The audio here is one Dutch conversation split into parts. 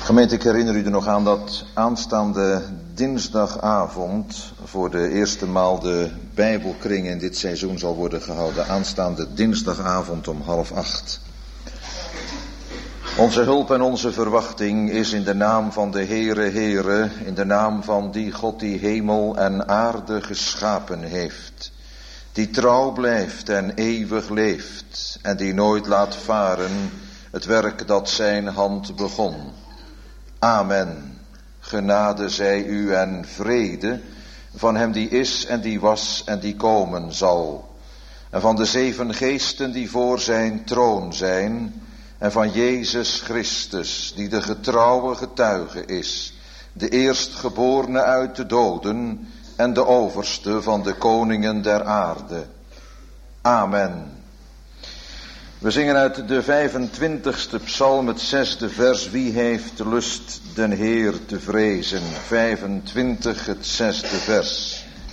Gemeente, ik herinner u er nog aan dat aanstaande dinsdagavond voor de eerste maal de Bijbelkring in dit seizoen zal worden gehouden. Aanstaande dinsdagavond om 7:30. Onze hulp en onze verwachting is in de naam van de Heere, in de naam van die God die hemel en aarde geschapen heeft. Die trouw blijft en eeuwig leeft en die nooit laat varen het werk dat zijn hand begon. Amen. Genade zij u en vrede van hem die is en die was en die komen zal. En van de 7 geesten die voor zijn troon zijn. En van Jezus Christus die de getrouwe getuige is. De eerstgeborene uit de doden en de overste van de koningen der aarde. Amen. We zingen uit de 25ste psalm het 6e vers. Wie heeft lust den Heer te vrezen? 25 het 6e vers.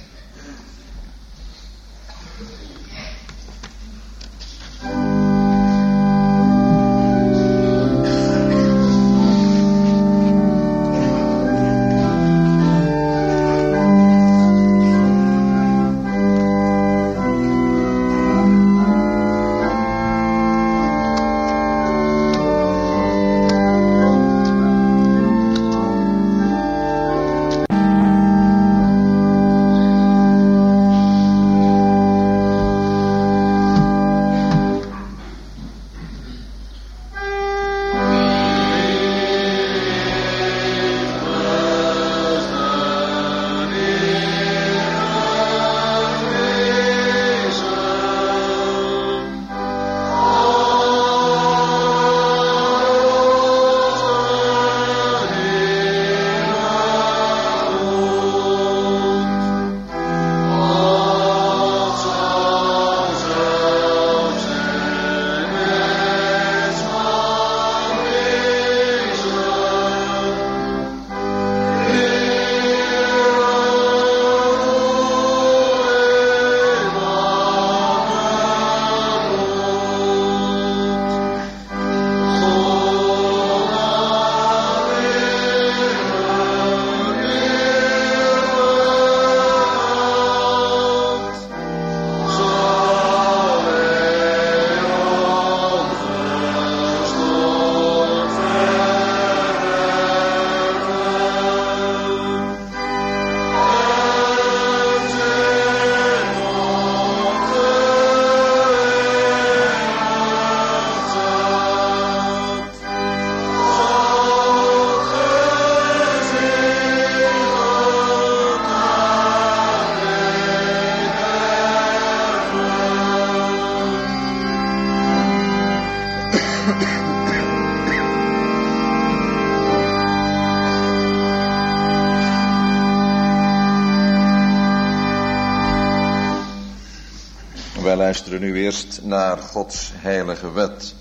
Wij luisteren nu eerst naar Gods heilige wet.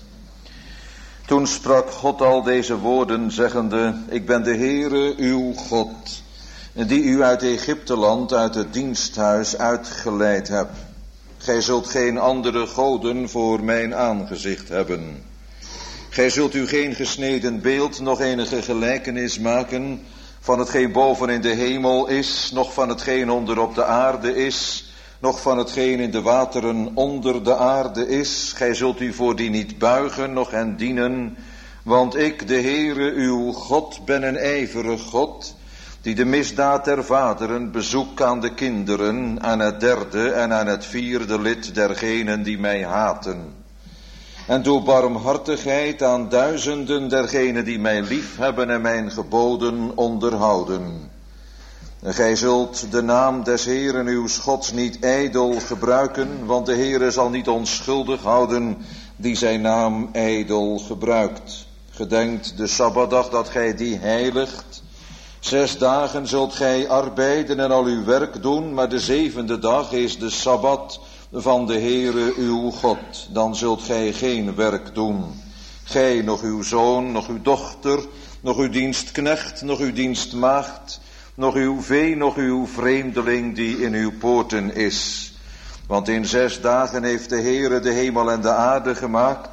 Toen sprak God al deze woorden, zeggende: Ik ben de Heere uw God, die u uit Egypteland, uit het diensthuis uitgeleid heb. Gij zult geen andere goden voor mijn aangezicht hebben. Gij zult u geen gesneden beeld, nog enige gelijkenis maken van hetgeen boven in de hemel is, noch van hetgeen onder op de aarde is, nog van hetgeen in de wateren onder de aarde is. Gij zult u voor die niet buigen, noch hen dienen, want ik, de Heere uw God, ben een ijverig God, die de misdaad der vaderen bezoek aan de kinderen, aan het 3e en aan het 4e lid dergenen die mij haten. En doe barmhartigheid aan duizenden dergenen die mij lief hebben en mijn geboden onderhouden. En gij zult de naam des Heeren uws Gods niet ijdel gebruiken, want de Heere zal niet onschuldig houden die zijn naam ijdel gebruikt. Gedenkt de Sabbatdag dat gij die heiligt. 6 dagen zult gij arbeiden en al uw werk doen, maar de 7e dag is de Sabbat van de Heere uw God. Dan zult gij geen werk doen. Gij, nog uw zoon, nog uw dochter, nog uw dienstknecht, nog uw dienstmaagd, nog uw vee, nog uw vreemdeling die in uw poorten is. Want in 6 dagen heeft de Heere de hemel en de aarde gemaakt,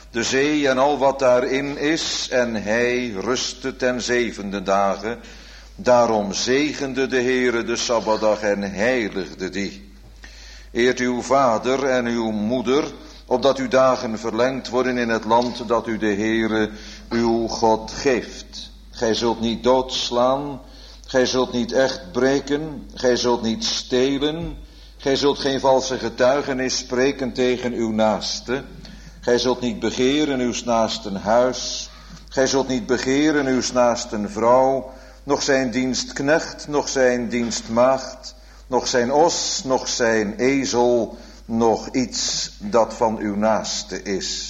de zee en al wat daarin is, en hij rustte ten 7e dagen. Daarom zegende de Heere de Sabbatdag en heiligde die. Eert uw vader en uw moeder, opdat uw dagen verlengd worden in het land dat u de Heere uw God geeft. Gij zult niet doodslaan, gij zult niet echt breken, gij zult niet stelen, gij zult geen valse getuigenis spreken tegen uw naaste. Gij zult niet begeren uws naasten huis, gij zult niet begeren uws naasten vrouw, nog zijn dienstknecht, nog zijn dienstmaagd, nog zijn os, nog zijn ezel, nog iets dat van uw naaste is.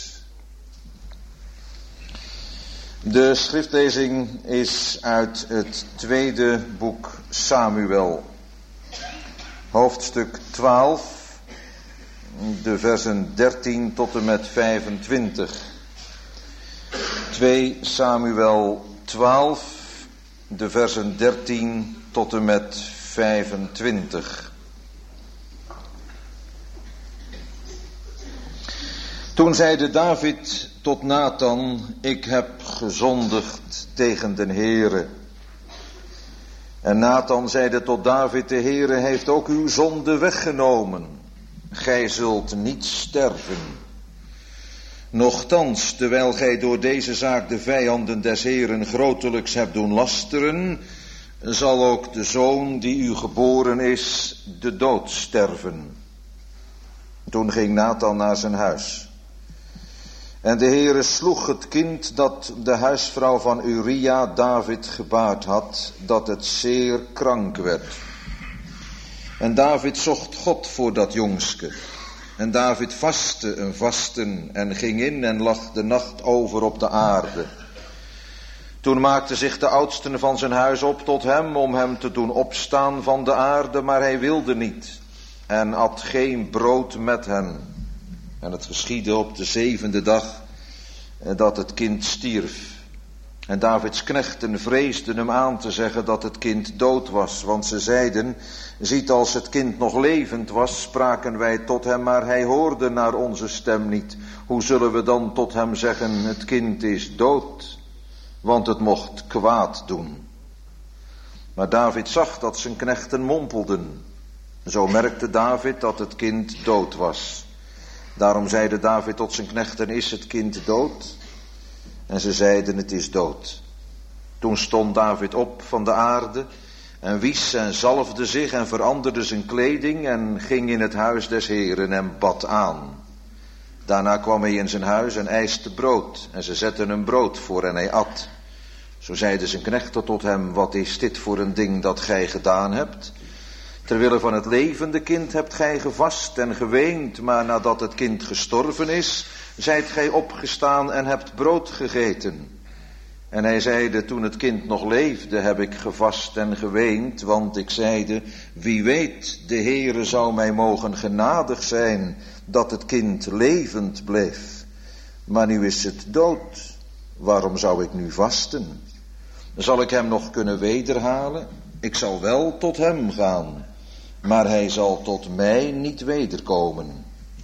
De schriftlezing is uit het tweede boek Samuel, hoofdstuk 12, de versen 13 tot en met 25. 2 Samuel 12, de versen 13 tot en met 25. Toen zeide David tot Nathan: ik heb gezondigd tegen den Heere. En Nathan zeide tot David: de Heere heeft ook uw zonde weggenomen. Gij zult niet sterven. Nochtans, terwijl gij door deze zaak de vijanden des Heeren grotelijks hebt doen lasteren, zal ook de zoon die u geboren is de dood sterven. Toen ging Nathan naar zijn huis. En de Heere sloeg het kind dat de huisvrouw van Uria David gebaard had, dat het zeer krank werd. En David zocht God voor dat jongske. En David vastte een vasten en ging in en lag de nacht over op de aarde. Toen maakten zich de oudsten van zijn huis op tot hem om hem te doen opstaan van de aarde, maar hij wilde niet en at geen brood met hen. En het geschiedde op de 7e dag dat het kind stierf. En Davids knechten vreesden hem aan te zeggen dat het kind dood was, want ze zeiden: ziet, als het kind nog levend was, spraken wij tot hem, maar hij hoorde naar onze stem niet. Hoe zullen we dan tot hem zeggen: het kind is dood? Want het mocht kwaad doen. Maar David zag dat zijn knechten mompelden. Zo merkte David dat het kind dood was. Daarom zeide David tot zijn knechten: is het kind dood? En ze zeiden: het is dood. Toen stond David op van de aarde en wies en zalfde zich en veranderde zijn kleding en ging in het huis des Heeren en bad aan. Daarna kwam hij in zijn huis en eiste brood en ze zetten hem brood voor en hij at. Zo zeiden zijn knechten tot hem: wat is dit voor een ding dat gij gedaan hebt? Terwille van het levende kind hebt gij gevast en geweend, maar nadat het kind gestorven is, zijt gij opgestaan en hebt brood gegeten. En hij zeide: toen het kind nog leefde, heb ik gevast en geweend, want ik zeide: wie weet, de Heere zou mij mogen genadig zijn, dat het kind levend bleef. Maar nu is het dood, waarom zou ik nu vasten? Zal ik hem nog kunnen wederhalen? Ik zal wel tot hem gaan, maar hij zal tot mij niet wederkomen.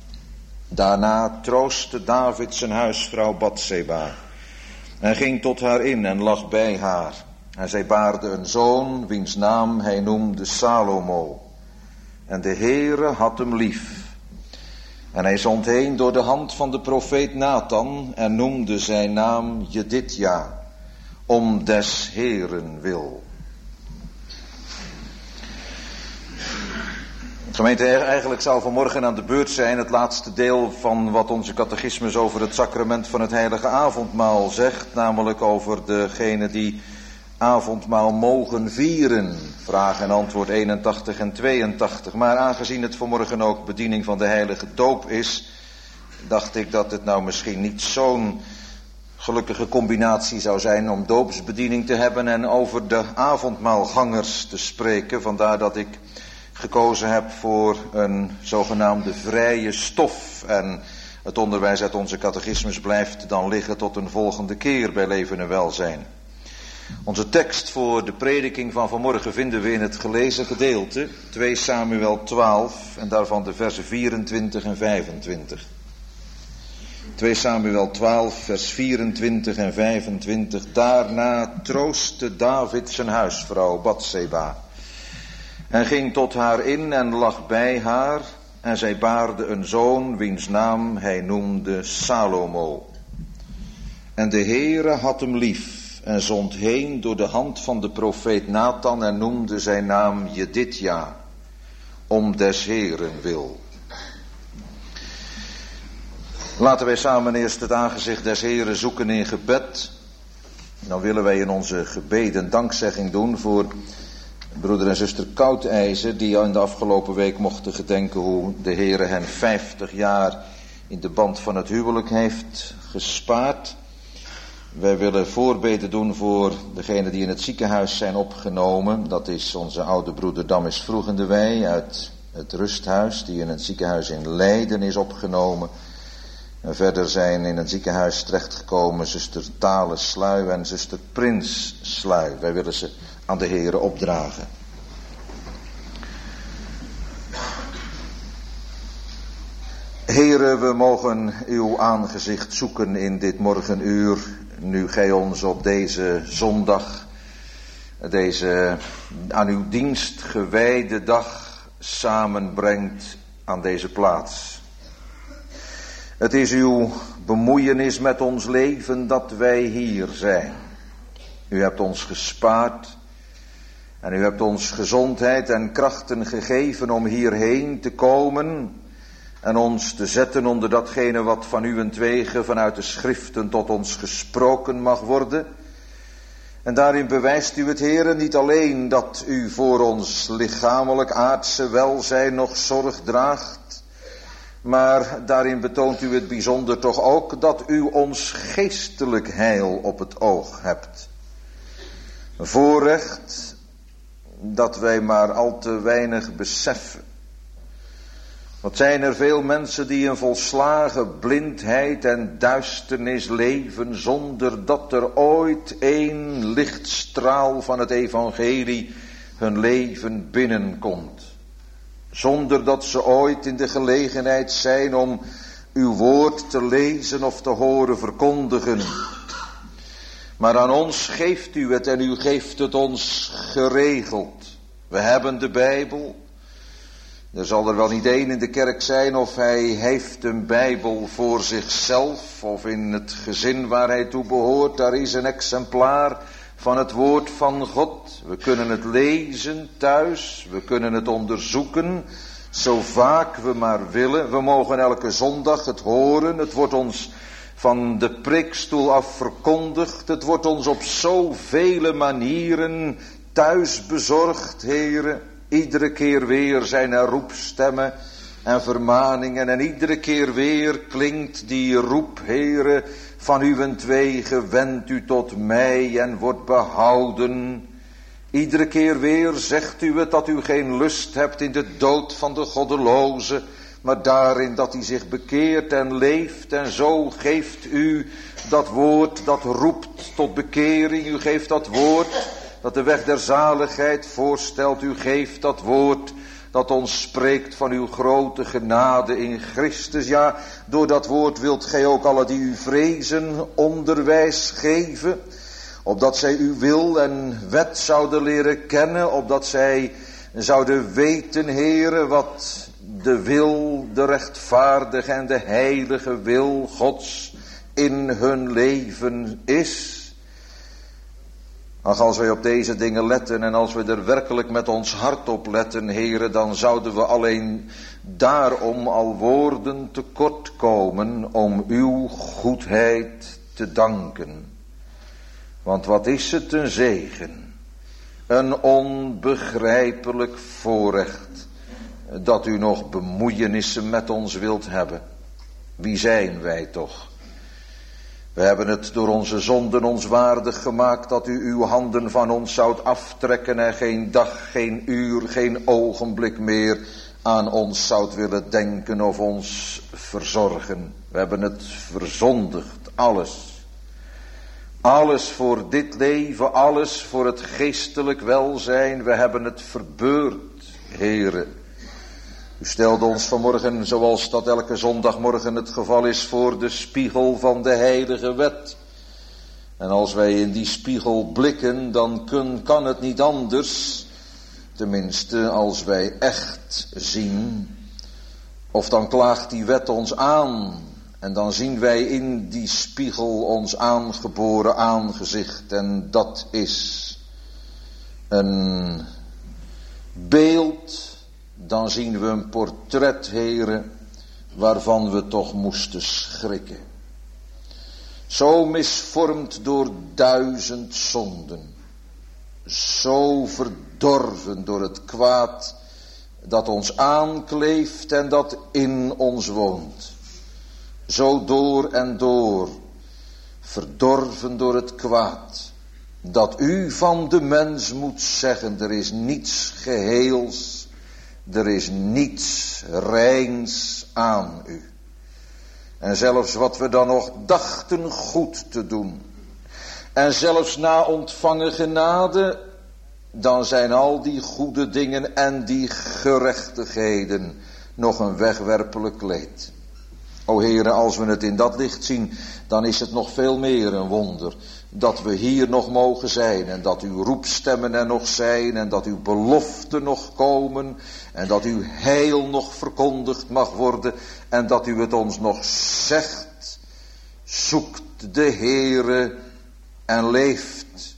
Daarna troostte David zijn huisvrouw Batseba en ging tot haar in en lag bij haar. En zij baarde een zoon, wiens naam hij noemde Salomo. En de Heere had hem lief. En hij zond heen door de hand van de profeet Nathan en noemde zijn naam Jedidja, om des Heeren wil. Gemeente, eigenlijk zou vanmorgen aan de beurt zijn het laatste deel van wat onze catechismus over het sacrament van het heilige avondmaal zegt, namelijk over degene die avondmaal mogen vieren. Vraag en antwoord 81 en 82. Maar aangezien het vanmorgen ook bediening van de heilige doop is, dacht ik dat het nou misschien niet zo'n gelukkige combinatie zou zijn om doopsbediening te hebben en over de avondmaalgangers te spreken. Vandaar dat ik gekozen heb voor een zogenaamde vrije stof. En het onderwijs uit onze catechismus blijft dan liggen tot een volgende keer bij Leven en Welzijn. Onze tekst voor de prediking van vanmorgen vinden we in het gelezen gedeelte, 2 Samuel 12 en daarvan de versen 24 en 25. 2 Samuel 12 vers 24 en 25. Daarna troostte David zijn huisvrouw Batseba en ging tot haar in en lag bij haar, en zij baarde een zoon wiens naam hij noemde Salomo. En de Heere had hem lief en zond heen door de hand van de profeet Nathan en noemde zijn naam Jedidja, om des Heeren wil. Laten wij samen eerst het aangezicht des Heeren zoeken in gebed. Dan willen wij in onze gebeden dankzegging doen voor broeder en zuster Koudijzer, die in de afgelopen week mochten gedenken hoe de Heere hen 50 jaar in de band van het huwelijk heeft gespaard. Wij willen voorbeden doen voor degenen die in het ziekenhuis zijn opgenomen. Dat is onze oude broeder Damis Vroegendewij uit het rusthuis, die in het ziekenhuis in Leiden is opgenomen. En verder zijn in het ziekenhuis terechtgekomen zuster Tale Sluy en zuster Prins Sluy. Wij willen ze aan de Heere opdragen. Heere, we mogen uw aangezicht zoeken in dit morgenuur, nu gij ons op deze zondag, deze aan uw dienst gewijde dag samenbrengt aan deze plaats. Het is uw bemoeienis met ons leven dat wij hier zijn. U hebt ons gespaard en u hebt ons gezondheid en krachten gegeven om hierheen te komen en ons te zetten onder datgene wat van uwentwege vanuit de schriften tot ons gesproken mag worden. En daarin bewijst u het, Heere, niet alleen dat u voor ons lichamelijk aardse welzijn nog zorg draagt, maar daarin betoont u het bijzonder toch ook dat u ons geestelijk heil op het oog hebt. Een voorrecht dat wij maar al te weinig beseffen. Wat zijn er veel mensen die in volslagen blindheid en duisternis leven, zonder dat er ooit één lichtstraal van het evangelie hun leven binnenkomt. Zonder dat ze ooit in de gelegenheid zijn om uw woord te lezen of te horen verkondigen. Maar aan ons geeft u het en u geeft het ons geregeld. We hebben de Bijbel. Er zal er wel niet één in de kerk zijn of hij heeft een Bijbel voor zichzelf of in het gezin waar hij toe behoort. Daar is een exemplaar van het woord van God. We kunnen het lezen thuis, we kunnen het onderzoeken, zo vaak we maar willen. We mogen elke zondag het horen, het wordt ons van de preekstoel af verkondigd. Het wordt ons op zoveel manieren thuis bezorgd, Heere. Iedere keer weer zijn er roepstemmen en vermaningen en iedere keer weer klinkt die roep, Heere, van uwentwege wendt u tot mij en wordt behouden. Iedere keer weer zegt u het dat u geen lust hebt in de dood van de goddeloze, maar daarin dat hij zich bekeert en leeft. En zo geeft u dat woord dat roept tot bekering. U geeft dat woord dat de weg der zaligheid voorstelt. U geeft dat woord dat ons spreekt van uw grote genade in Christus. Ja, door dat woord wilt gij ook alle die u vrezen onderwijs geven, opdat zij uw wil en wet zouden leren kennen, opdat zij zouden weten, Heere, wat de wil, de rechtvaardige en de heilige wil Gods in hun leven is. Ach, als wij op deze dingen letten en als we er werkelijk met ons hart op letten, Heere, dan zouden we alleen daarom al woorden tekort komen om uw goedheid te danken. Want wat is het een zegen, een onbegrijpelijk voorrecht, dat u nog bemoeienissen met ons wilt hebben. Wie zijn wij toch? We hebben het door onze zonden ons waardig gemaakt dat u uw handen van ons zoudt aftrekken en geen dag, geen uur, geen ogenblik meer aan ons zoudt willen denken of ons verzorgen. We hebben het verzondigd, alles. Alles voor dit leven, alles voor het geestelijk welzijn. We hebben het verbeurd, Heere. U stelde ons vanmorgen, zoals dat elke zondagmorgen het geval is, voor de spiegel van de heilige wet. En als wij in die spiegel blikken, dan kan het niet anders, tenminste als wij echt zien, of dan klaagt die wet ons aan. En dan zien wij in die spiegel ons aangeboren aangezicht. En dat is een beeld. Dan zien we een portret, heren, waarvan we toch moesten schrikken. Zo misvormd door 1000 zonden. Zo verdorven door het kwaad dat ons aankleeft en dat in ons woont. Zo door en door, verdorven door het kwaad, dat u van de mens moet zeggen, er is niets geheels, er is niets reins aan u. En zelfs wat we dan nog dachten goed te doen, en zelfs na ontvangen genade, dan zijn al die goede dingen en die gerechtigheden nog een wegwerpelijk leed. O Heere, als we het in dat licht zien, dan is het nog veel meer een wonder dat we hier nog mogen zijn en dat uw roepstemmen er nog zijn en dat uw beloften nog komen en dat uw heil nog verkondigd mag worden en dat u het ons nog zegt. Zoekt de Heere en leeft.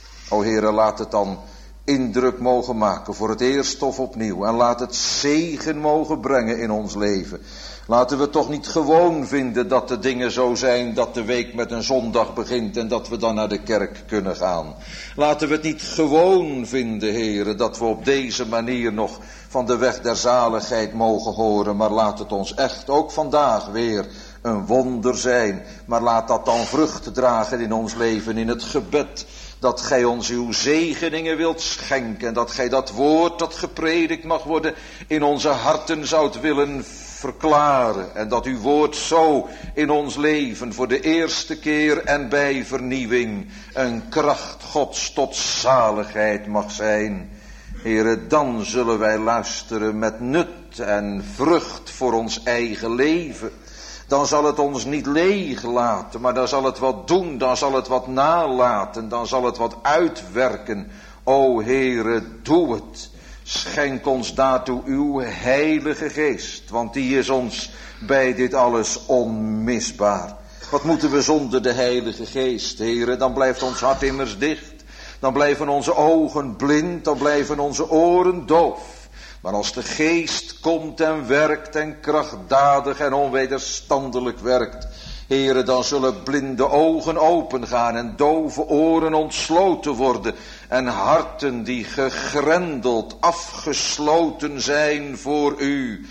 O Heere, laat het dan indruk mogen maken voor het eerst of opnieuw en laat het zegen mogen brengen in ons leven. Laten we toch niet gewoon vinden dat de dingen zo zijn dat de week met een zondag begint en dat we dan naar de kerk kunnen gaan. Laten we het niet gewoon vinden, heren, dat we op deze manier nog van de weg der zaligheid mogen horen. Maar laat het ons echt ook vandaag weer een wonder zijn. Maar laat dat dan vrucht dragen in ons leven, in het gebed. Dat gij ons uw zegeningen wilt schenken. En dat gij dat woord dat gepredikt mag worden in onze harten zoudt willen verklaren. En dat uw woord zo in ons leven voor de eerste keer en bij vernieuwing een kracht Gods tot zaligheid mag zijn. Heere, dan zullen wij luisteren met nut en vrucht voor ons eigen leven. Dan zal het ons niet leeg laten, maar dan zal het wat doen, dan zal het wat nalaten, dan zal het wat uitwerken. O Heere, doe het. Schenk ons daartoe uw heilige geest, want die is ons bij dit alles onmisbaar. Wat moeten we zonder de heilige geest, Heere? Dan blijft ons hart immers dicht, dan blijven onze ogen blind, dan blijven onze oren doof. Maar als de geest komt en werkt en krachtdadig en onwederstandelijk werkt, Heere, dan zullen blinde ogen opengaan en dove oren ontsloten worden en harten die gegrendeld, afgesloten zijn voor u,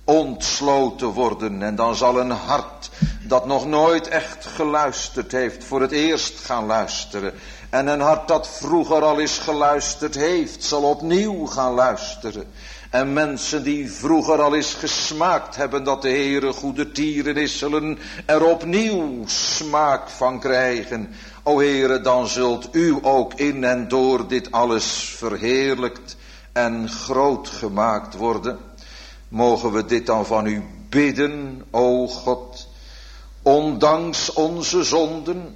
ontsloten worden. En dan zal een hart dat nog nooit echt geluisterd heeft, voor het eerst gaan luisteren. En een hart dat vroeger al eens geluisterd heeft, zal opnieuw gaan luisteren. En mensen die vroeger al eens gesmaakt hebben dat de Heere goede tieren is, zullen er opnieuw smaak van krijgen. O Heere, dan zult u ook in en door dit alles verheerlijkt en groot gemaakt worden. Mogen we dit dan van u bidden, o God, ondanks onze zonden,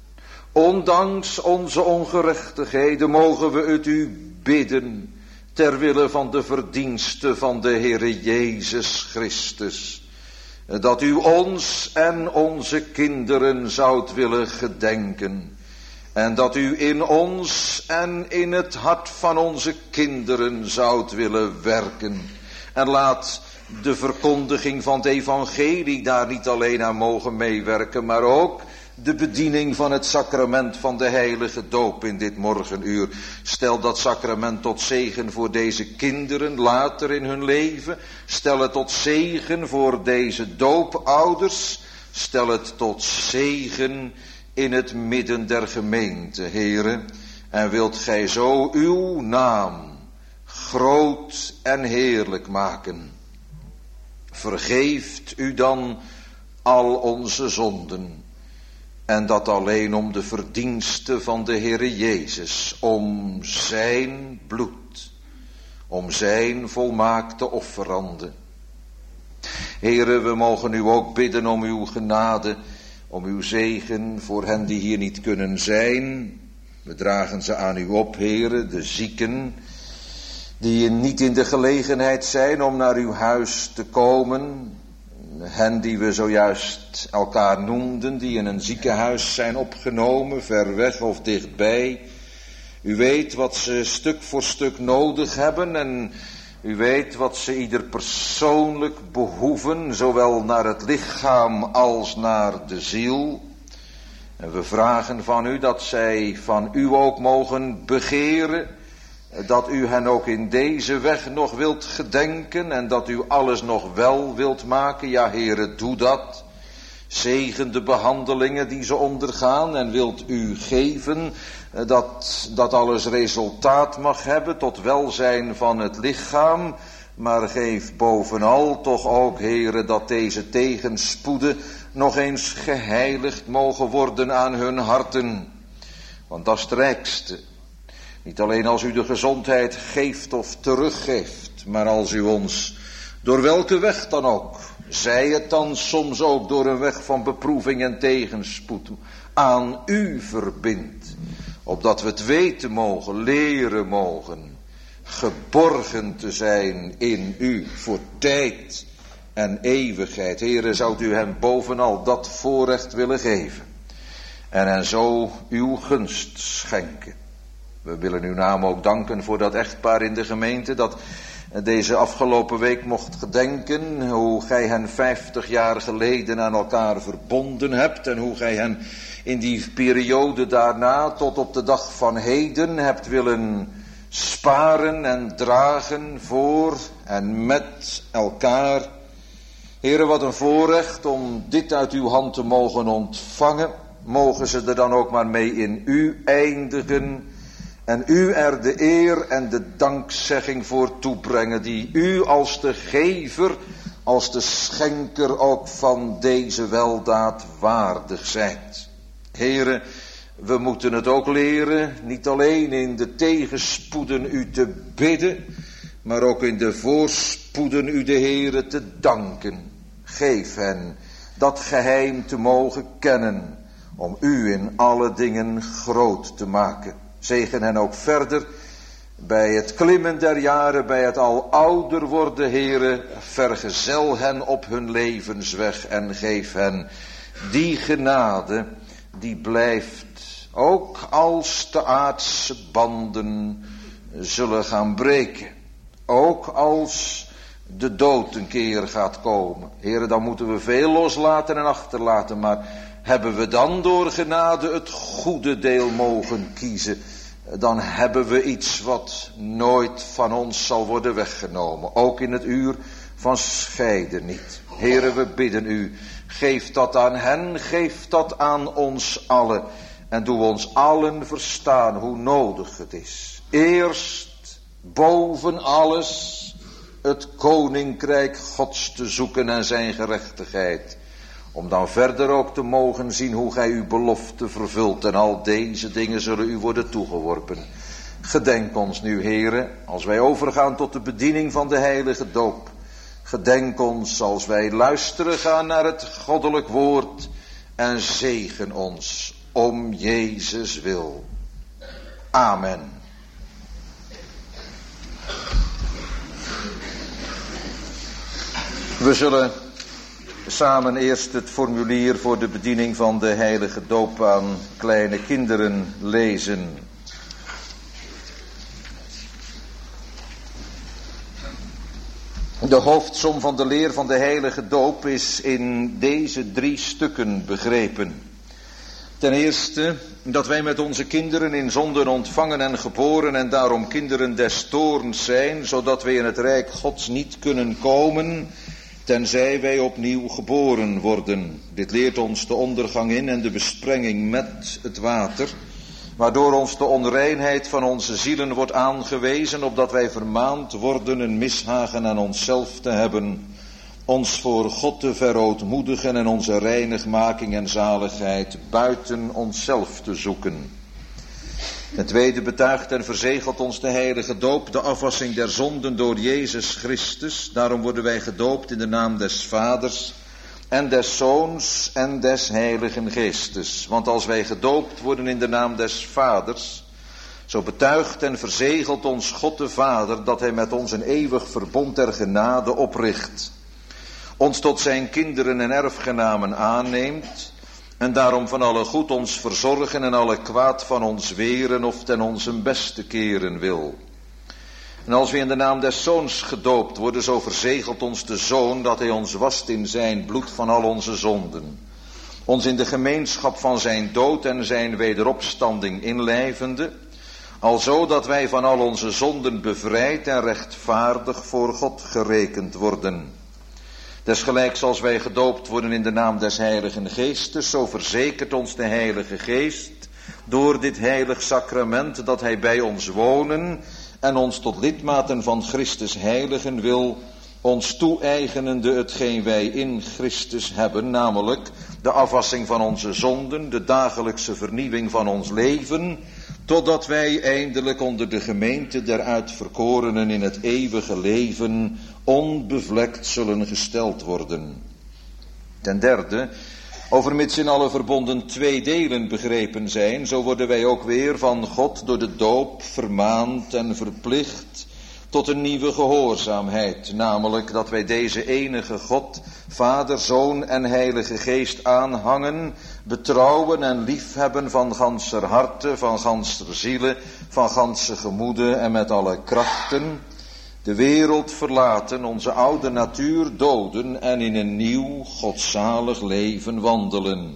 ondanks onze ongerechtigheden, mogen we het u bidden, ter wille van de verdiensten van de Heere Jezus Christus. Dat u ons en onze kinderen zoudt willen gedenken. En dat u in ons en in het hart van onze kinderen zoudt willen werken. En laat de verkondiging van het evangelie daar niet alleen aan mogen meewerken, maar ook de bediening van het sacrament van de heilige doop in dit morgenuur. Stel dat sacrament tot zegen voor deze kinderen later in hun leven. Stel het tot zegen voor deze doopouders. Stel het tot zegen in het midden der gemeente, Heere. En wilt gij zo uw naam groot en heerlijk maken. Vergeeft u dan al onze zonden. En dat alleen om de verdiensten van de Heere Jezus, om zijn bloed, om zijn volmaakte offerande. Heere, we mogen u ook bidden om uw genade, om uw zegen voor hen die hier niet kunnen zijn. We dragen ze aan u op, Heere, de zieken, die niet in de gelegenheid zijn om naar uw huis te komen. Hen die we zojuist elkaar noemden, die in een ziekenhuis zijn opgenomen, ver weg of dichtbij. U weet wat ze stuk voor stuk nodig hebben en u weet wat ze ieder persoonlijk behoeven, zowel naar het lichaam als naar de ziel. En we vragen van u dat zij van u ook mogen begeren, dat u hen ook in deze weg nog wilt gedenken en dat u alles nog wel wilt maken. Ja, Heere, doe dat. Zegen de behandelingen die ze ondergaan en wilt u geven dat alles resultaat mag hebben tot welzijn van het lichaam. Maar geef bovenal toch ook, Heere, dat deze tegenspoeden nog eens geheiligd mogen worden aan hun harten. Want dat is het rijkste. Niet alleen als u de gezondheid geeft of teruggeeft, maar als u ons, door welke weg dan ook, zij het dan soms ook door een weg van beproeving en tegenspoed, aan u verbindt, opdat we het weten mogen, leren mogen, geborgen te zijn in u voor tijd en eeuwigheid. Heere, zoudt u hem bovenal dat voorrecht willen geven en hen zo uw gunst schenken. We willen uw naam ook danken voor dat echtpaar in de gemeente dat deze afgelopen week mocht gedenken hoe gij hen 50 jaar geleden aan elkaar verbonden hebt en hoe gij hen in die periode daarna tot op de dag van heden hebt willen sparen en dragen voor en met elkaar. Heere, wat een voorrecht om dit uit uw hand te mogen ontvangen. Mogen ze er dan ook maar mee in u eindigen en u er de eer en de dankzegging voor toebrengen die u als de gever, als de schenker ook van deze weldaad waardig zijt. Heere, we moeten het ook leren, niet alleen in de tegenspoeden u te bidden, maar ook in de voorspoeden u de Heere te danken. Geef hen dat geheim te mogen kennen, om u in alle dingen groot te maken. Zegen hen ook verder bij het klimmen der jaren, bij het al ouder worden, Heere. Vergezel hen op hun levensweg en geef hen die genade die blijft, ook als de aardse banden zullen gaan breken. Ook als de dood een keer gaat komen. Heere, dan moeten we veel loslaten en achterlaten, maar hebben we dan door genade het goede deel mogen kiezen, dan hebben we iets wat nooit van ons zal worden weggenomen. Ook in het uur van scheiden niet. Heere, we bidden u, geef dat aan hen, geef dat aan ons allen. En doe ons allen verstaan hoe nodig het is. Eerst, boven alles, het koninkrijk Gods te zoeken en zijn gerechtigheid. Om dan verder ook te mogen zien hoe gij uw belofte vervult. En al deze dingen zullen u worden toegeworpen. Gedenk ons nu, Heere, als wij overgaan tot de bediening van de heilige doop. Gedenk ons als wij luisteren gaan naar het goddelijk woord. En zegen ons om Jezus wil. Amen. We zullen samen eerst het formulier voor de bediening van de heilige doop aan kleine kinderen lezen. De hoofdsom van de leer van de heilige doop is in deze 3 stukken begrepen. Ten eerste dat wij met onze kinderen in zonden ontvangen en geboren en daarom kinderen des toorns zijn, zodat wij in het rijk Gods niet kunnen komen, tenzij wij opnieuw geboren worden. Dit leert ons de ondergang in en de besprenging met het water, waardoor ons de onreinheid van onze zielen wordt aangewezen, opdat wij vermaand worden een mishagen aan onszelf te hebben, ons voor God te verootmoedigen en onze reinigmaking en zaligheid buiten onszelf te zoeken. Ten tweede betuigt en verzegelt ons de heilige doop de afwassing der zonden door Jezus Christus. Daarom worden wij gedoopt in de naam des Vaders en des Zoons en des Heiligen Geestes. Want als wij gedoopt worden in de naam des Vaders, zo betuigt en verzegelt ons God de Vader dat hij met ons een eeuwig verbond der genade opricht, ons tot zijn kinderen en erfgenamen aanneemt en daarom van alle goed ons verzorgen en alle kwaad van ons weren of ten onzen beste keren wil. En als we in de naam des Zoons gedoopt worden, zo verzegelt ons de Zoon dat hij ons wast in zijn bloed van al onze zonden, ons in de gemeenschap van zijn dood en zijn wederopstanding inlijvende, alzo dat wij van al onze zonden bevrijd en rechtvaardig voor God gerekend worden. Desgelijks als wij gedoopt worden in de naam des Heiligen Geestes, zo verzekert ons de Heilige Geest door dit heilig sacrament dat hij bij ons wonen en ons tot lidmaten van Christus heiligen wil, ons toe-eigenende hetgeen wij in Christus hebben, namelijk de afwassing van onze zonden, de dagelijkse vernieuwing van ons leven, totdat wij eindelijk onder de gemeente der uitverkorenen in het eeuwige leven onbevlekt zullen gesteld worden. Ten derde, overmits in alle verbonden 2 delen begrepen zijn, zo worden wij ook weer van God door de doop vermaand en verplicht tot een nieuwe gehoorzaamheid, namelijk dat wij deze enige God, Vader, Zoon en Heilige Geest aanhangen, betrouwen en liefhebben van ganser harte, van ganser ziele, van ganse gemoede en met alle krachten, de wereld verlaten, onze oude natuur doden en in een nieuw, godzalig leven wandelen.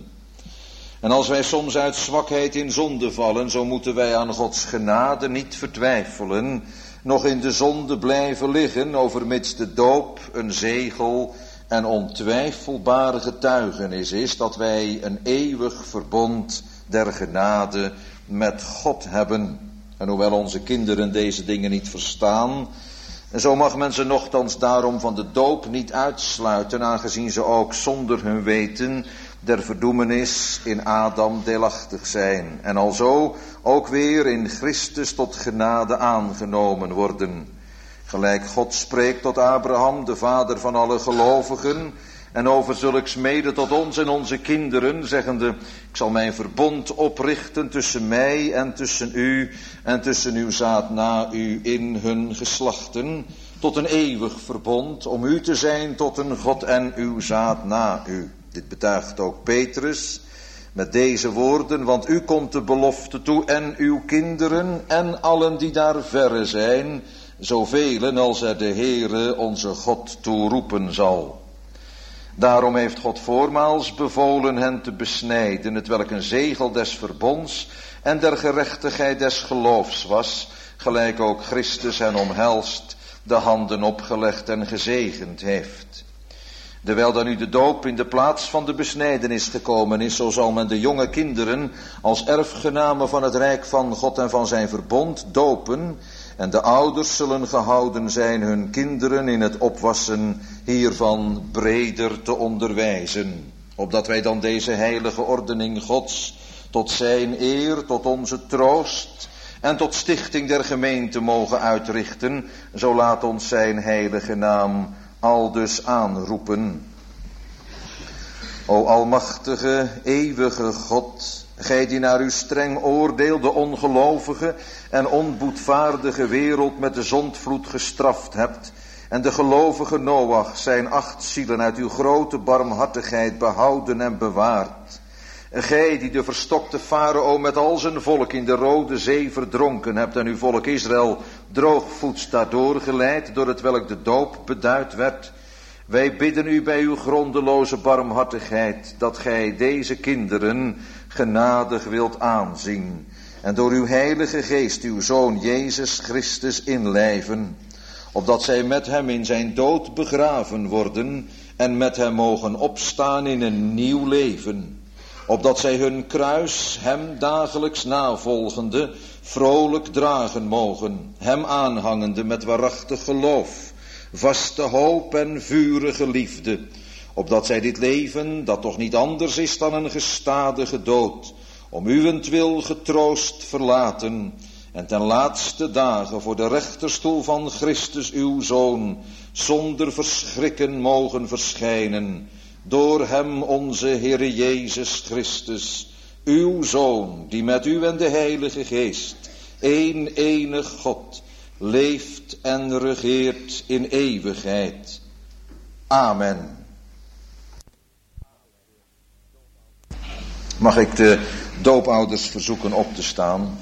En als wij soms uit zwakheid in zonde vallen, zo moeten wij aan Gods genade niet vertwijfelen, nog in de zonde blijven liggen, overmits de doop een zegel en ontwijfelbare getuigenis is dat wij een eeuwig verbond der genade met God hebben. En hoewel onze kinderen deze dingen niet verstaan, en zo mag men ze nochtans daarom van de doop niet uitsluiten, aangezien ze ook zonder hun weten der verdoemenis in Adam deelachtig zijn. En alzo ook weer in Christus tot genade aangenomen worden. Gelijk God spreekt tot Abraham, de vader van alle gelovigen, en over zulks mede tot ons en onze kinderen, zeggende: ik zal mijn verbond oprichten tussen mij en tussen u en tussen uw zaad na u in hun geslachten, tot een eeuwig verbond, om u te zijn tot een God en uw zaad na u. Dit betuigt ook Petrus met deze woorden: want u komt de belofte toe en uw kinderen en allen die daar verre zijn, zoveel als er de Heere onze God toeroepen zal. Daarom heeft God voormaals bevolen hen te besnijden, hetwelk een zegel des verbonds en der gerechtigheid des geloofs was, gelijk ook Christus hen omhelst, de handen opgelegd en gezegend heeft. Dewijl dan nu de doop in de plaats van de besnijdenis gekomen is, zo zal men de jonge kinderen als erfgenamen van het rijk van God en van zijn verbond dopen, en de ouders zullen gehouden zijn hun kinderen in het opwassen hiervan breder te onderwijzen, opdat wij dan deze heilige ordening Gods tot zijn eer, tot onze troost en tot stichting der gemeente mogen uitrichten. Zo laat ons zijn heilige naam aldus aanroepen. O almachtige, eeuwige God, gij die naar uw streng oordeel de ongelovige en onboedvaardige wereld met de zondvloed gestraft hebt, en de gelovige Noach zijn 8 zielen uit uw grote barmhartigheid behouden en bewaard. Gij die de verstokte Farao met al zijn volk in de Rode Zee verdronken hebt en uw volk Israël droogvoets daardoor geleid, door het welk de doop beduid werd. Wij bidden u bij uw grondeloze barmhartigheid dat gij deze kinderen genadig wilt aanzien en door uw heilige geest uw Zoon Jezus Christus inlijven, opdat zij met hem in zijn dood begraven worden en met hem mogen opstaan in een nieuw leven, opdat zij hun kruis, hem dagelijks navolgende, vrolijk dragen mogen, hem aanhangende met waarachtig geloof, vaste hoop en vurige liefde, opdat zij dit leven, dat toch niet anders is dan een gestadige dood, om uwentwil getroost verlaten en ten laatste dagen voor de rechterstoel van Christus uw Zoon zonder verschrikken mogen verschijnen, door hem onze Heere Jezus Christus, uw Zoon, die met u en de Heilige Geest, één enig God, leeft en regeert in eeuwigheid. Amen. Mag ik de doopouders verzoeken op te staan?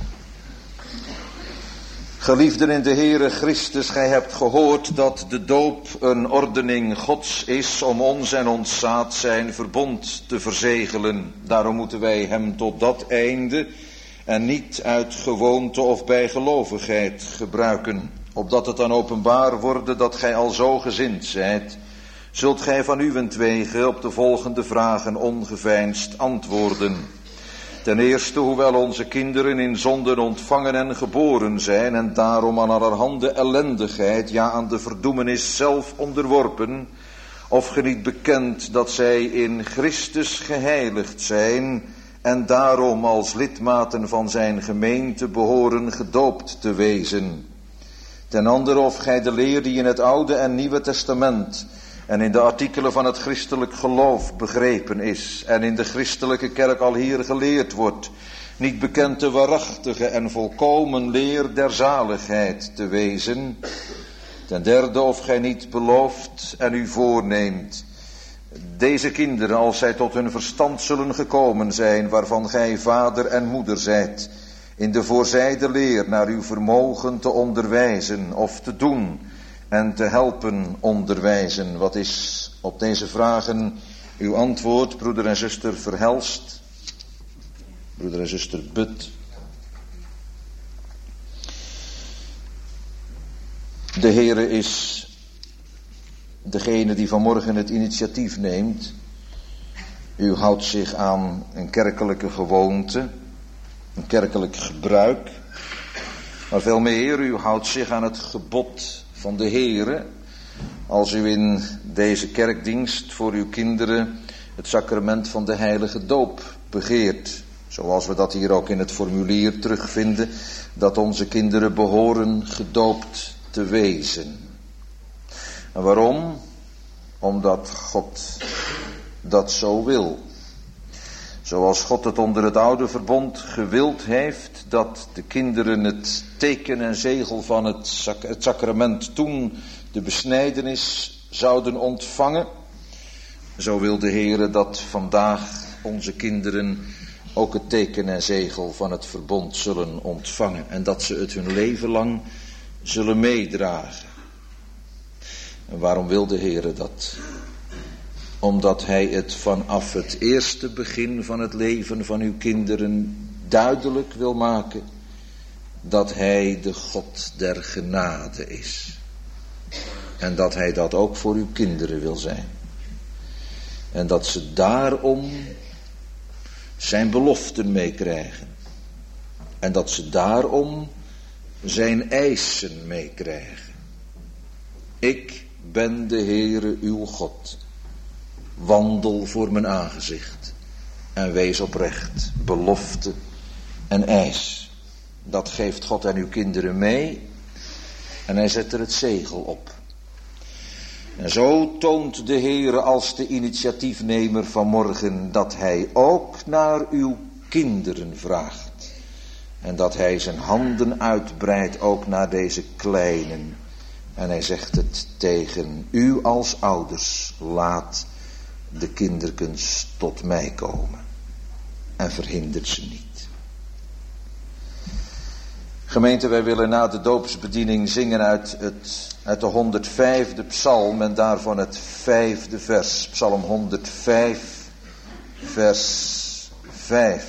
Geliefden in de Heere Christus, gij hebt gehoord dat de doop een ordening Gods is om ons en ons zaad zijn verbond te verzegelen. Daarom moeten wij hem tot dat einde en niet uit gewoonte of bijgelovigheid gebruiken. Opdat het dan openbaar worden dat gij al zo gezind zijt, zult gij van uwentwege op de volgende vragen ongeveinsd antwoorden. Ten eerste, hoewel onze kinderen in zonden ontvangen en geboren zijn en daarom aan allerhande ellendigheid, ja aan de verdoemenis zelf onderworpen, of ge niet bekent dat zij in Christus geheiligd zijn en daarom als lidmaten van zijn gemeente behoren gedoopt te wezen. Ten andere, of gij de leer die in het Oude en Nieuwe Testament en in de artikelen van het christelijk geloof begrepen is en in de christelijke kerk al hier geleerd wordt, niet bekend de waarachtige en volkomen leer der zaligheid te wezen. Ten derde, of gij niet belooft en u voorneemt deze kinderen, als zij tot hun verstand zullen gekomen zijn, waarvan gij vader en moeder zijt, in de voorzijde leer naar uw vermogen te onderwijzen of te doen en te helpen onderwijzen. Wat is op deze vragen uw antwoord, broeder en zuster Verhelst, broeder en zuster But? De Heere is degene die vanmorgen het initiatief neemt. U houdt zich aan een kerkelijke gewoonte, een kerkelijk gebruik, maar veel meer, u houdt zich aan het gebod van de Heere, als u in deze kerkdienst voor uw kinderen het sacrament van de heilige doop begeert. Zoals we dat hier ook in het formulier terugvinden, dat onze kinderen behoren gedoopt te wezen. En waarom? Omdat God dat zo wil. Zoals God het onder het oude verbond gewild heeft, dat de kinderen het teken en zegel van het sacrament toen de besnijdenis zouden ontvangen, zo wil de Heere dat vandaag onze kinderen ook het teken en zegel van het verbond zullen ontvangen en dat ze het hun leven lang zullen meedragen. En waarom wil de Heere dat? Omdat hij het vanaf het eerste begin van het leven van uw kinderen duidelijk wil maken dat hij de God der genade is. En dat hij dat ook voor uw kinderen wil zijn. En dat ze daarom zijn beloften meekrijgen. En dat ze daarom zijn eisen meekrijgen. Ik ben de Heere uw God. Wandel voor mijn aangezicht en wees oprecht. Belofte en eis. Dat geeft God aan uw kinderen mee en hij zet er het zegel op. En zo toont de Heere als de initiatiefnemer vanmorgen dat hij ook naar uw kinderen vraagt. En dat hij zijn handen uitbreidt ook naar deze kleinen. En hij zegt het tegen u als ouders, laat de kinderkens tot mij komen. En verhindert ze niet. Gemeente, wij willen na de doopsbediening zingen uit de 105e psalm en daarvan het 5e vers. Psalm 105, vers 5.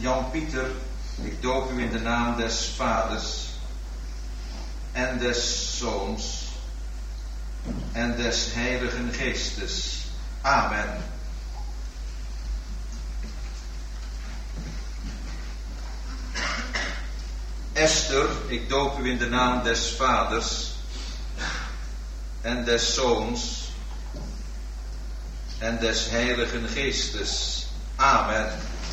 Jan Pieter, ik doop u in de naam des Vaders en des Zoons en des Heiligen Geestes. Amen. Esther, ik doop u in de naam des Vaders en des Zoons en des Heiligen Geestes. Amen.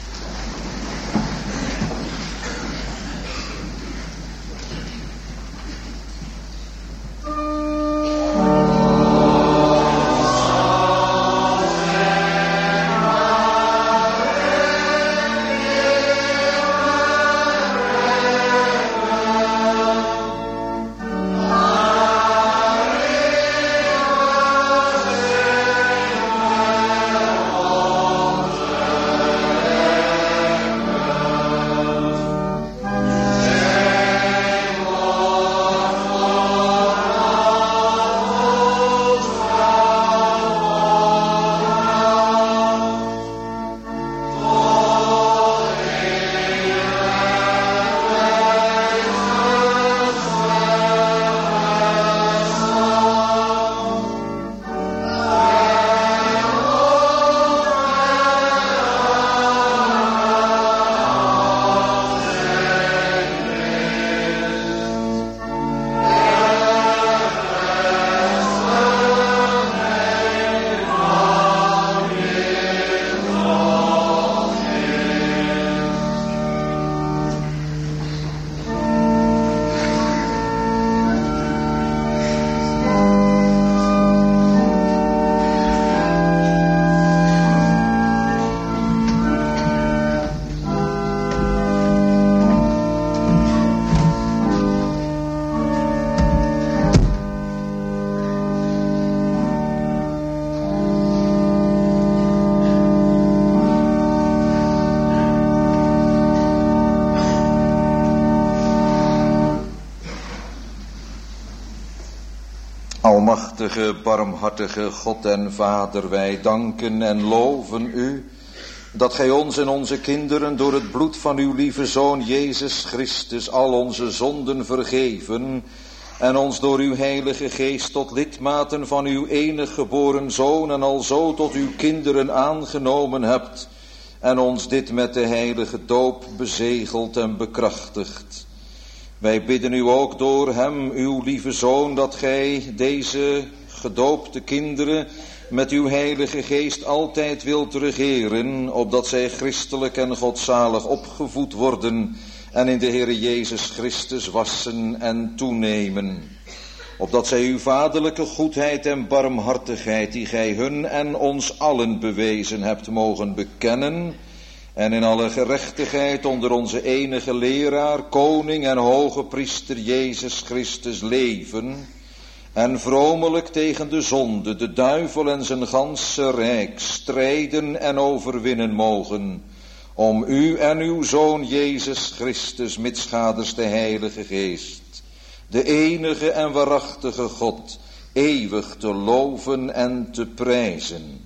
Almachtige, barmhartige God en Vader, wij danken en loven u dat gij ons en onze kinderen door het bloed van uw lieve Zoon Jezus Christus al onze zonden vergeven en ons door uw Heilige Geest tot lidmaten van uw enig geboren Zoon en alzo tot uw kinderen aangenomen hebt en ons dit met de heilige doop bezegeld en bekrachtigt. Wij bidden u ook door hem, uw lieve Zoon, dat gij deze gedoopte kinderen met uw Heilige Geest altijd wilt regeren, opdat zij christelijk en godzalig opgevoed worden en in de Heere Jezus Christus wassen en toenemen. Opdat zij uw vaderlijke goedheid en barmhartigheid, die gij hun en ons allen bewezen hebt, mogen bekennen en in alle gerechtigheid onder onze enige leraar, koning en hoge priester Jezus Christus leven en vromelijk tegen de zonde, de duivel en zijn ganse rijk strijden en overwinnen mogen, om u en uw Zoon Jezus Christus, mitsgaders de Heilige Geest, de enige en waarachtige God, eeuwig te loven en te prijzen.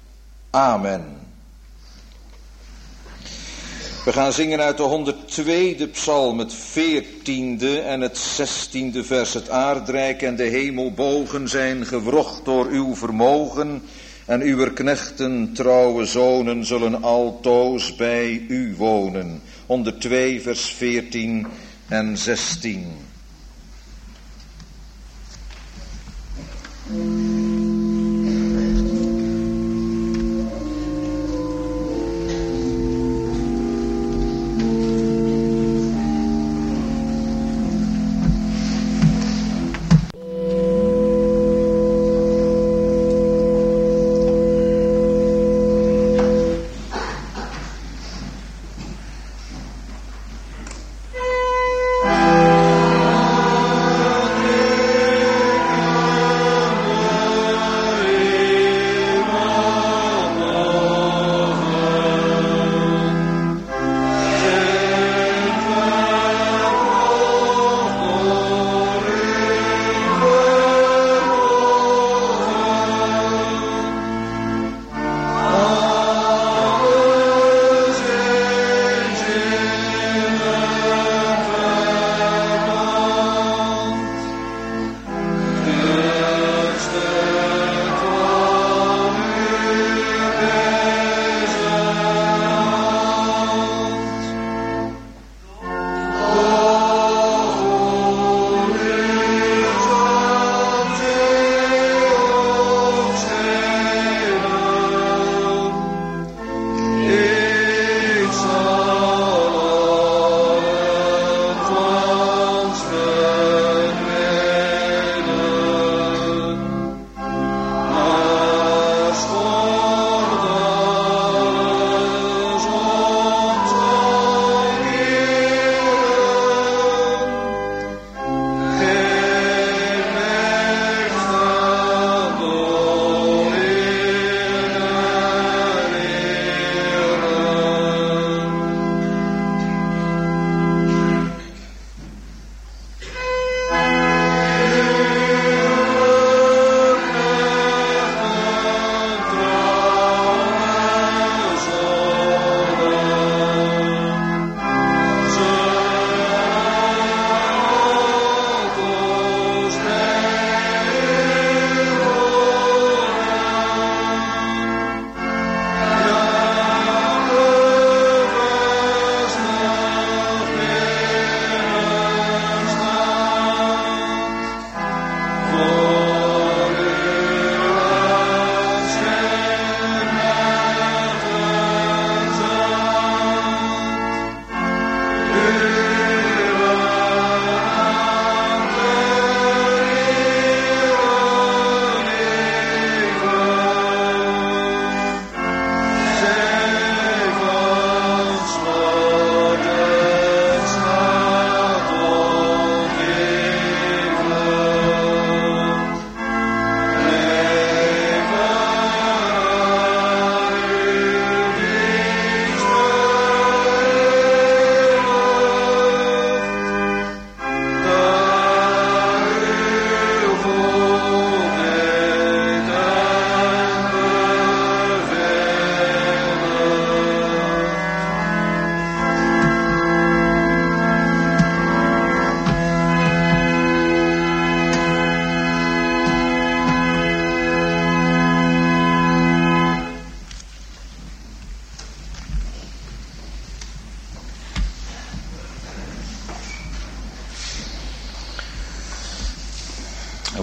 Amen. We gaan zingen uit de 102e psalm, het 14e en het 16e vers. Het aardrijk en de hemelbogen zijn gewrocht door uw vermogen, en uw knechten trouwe zonen zullen altoos bij u wonen. 102 vers 14 en 16.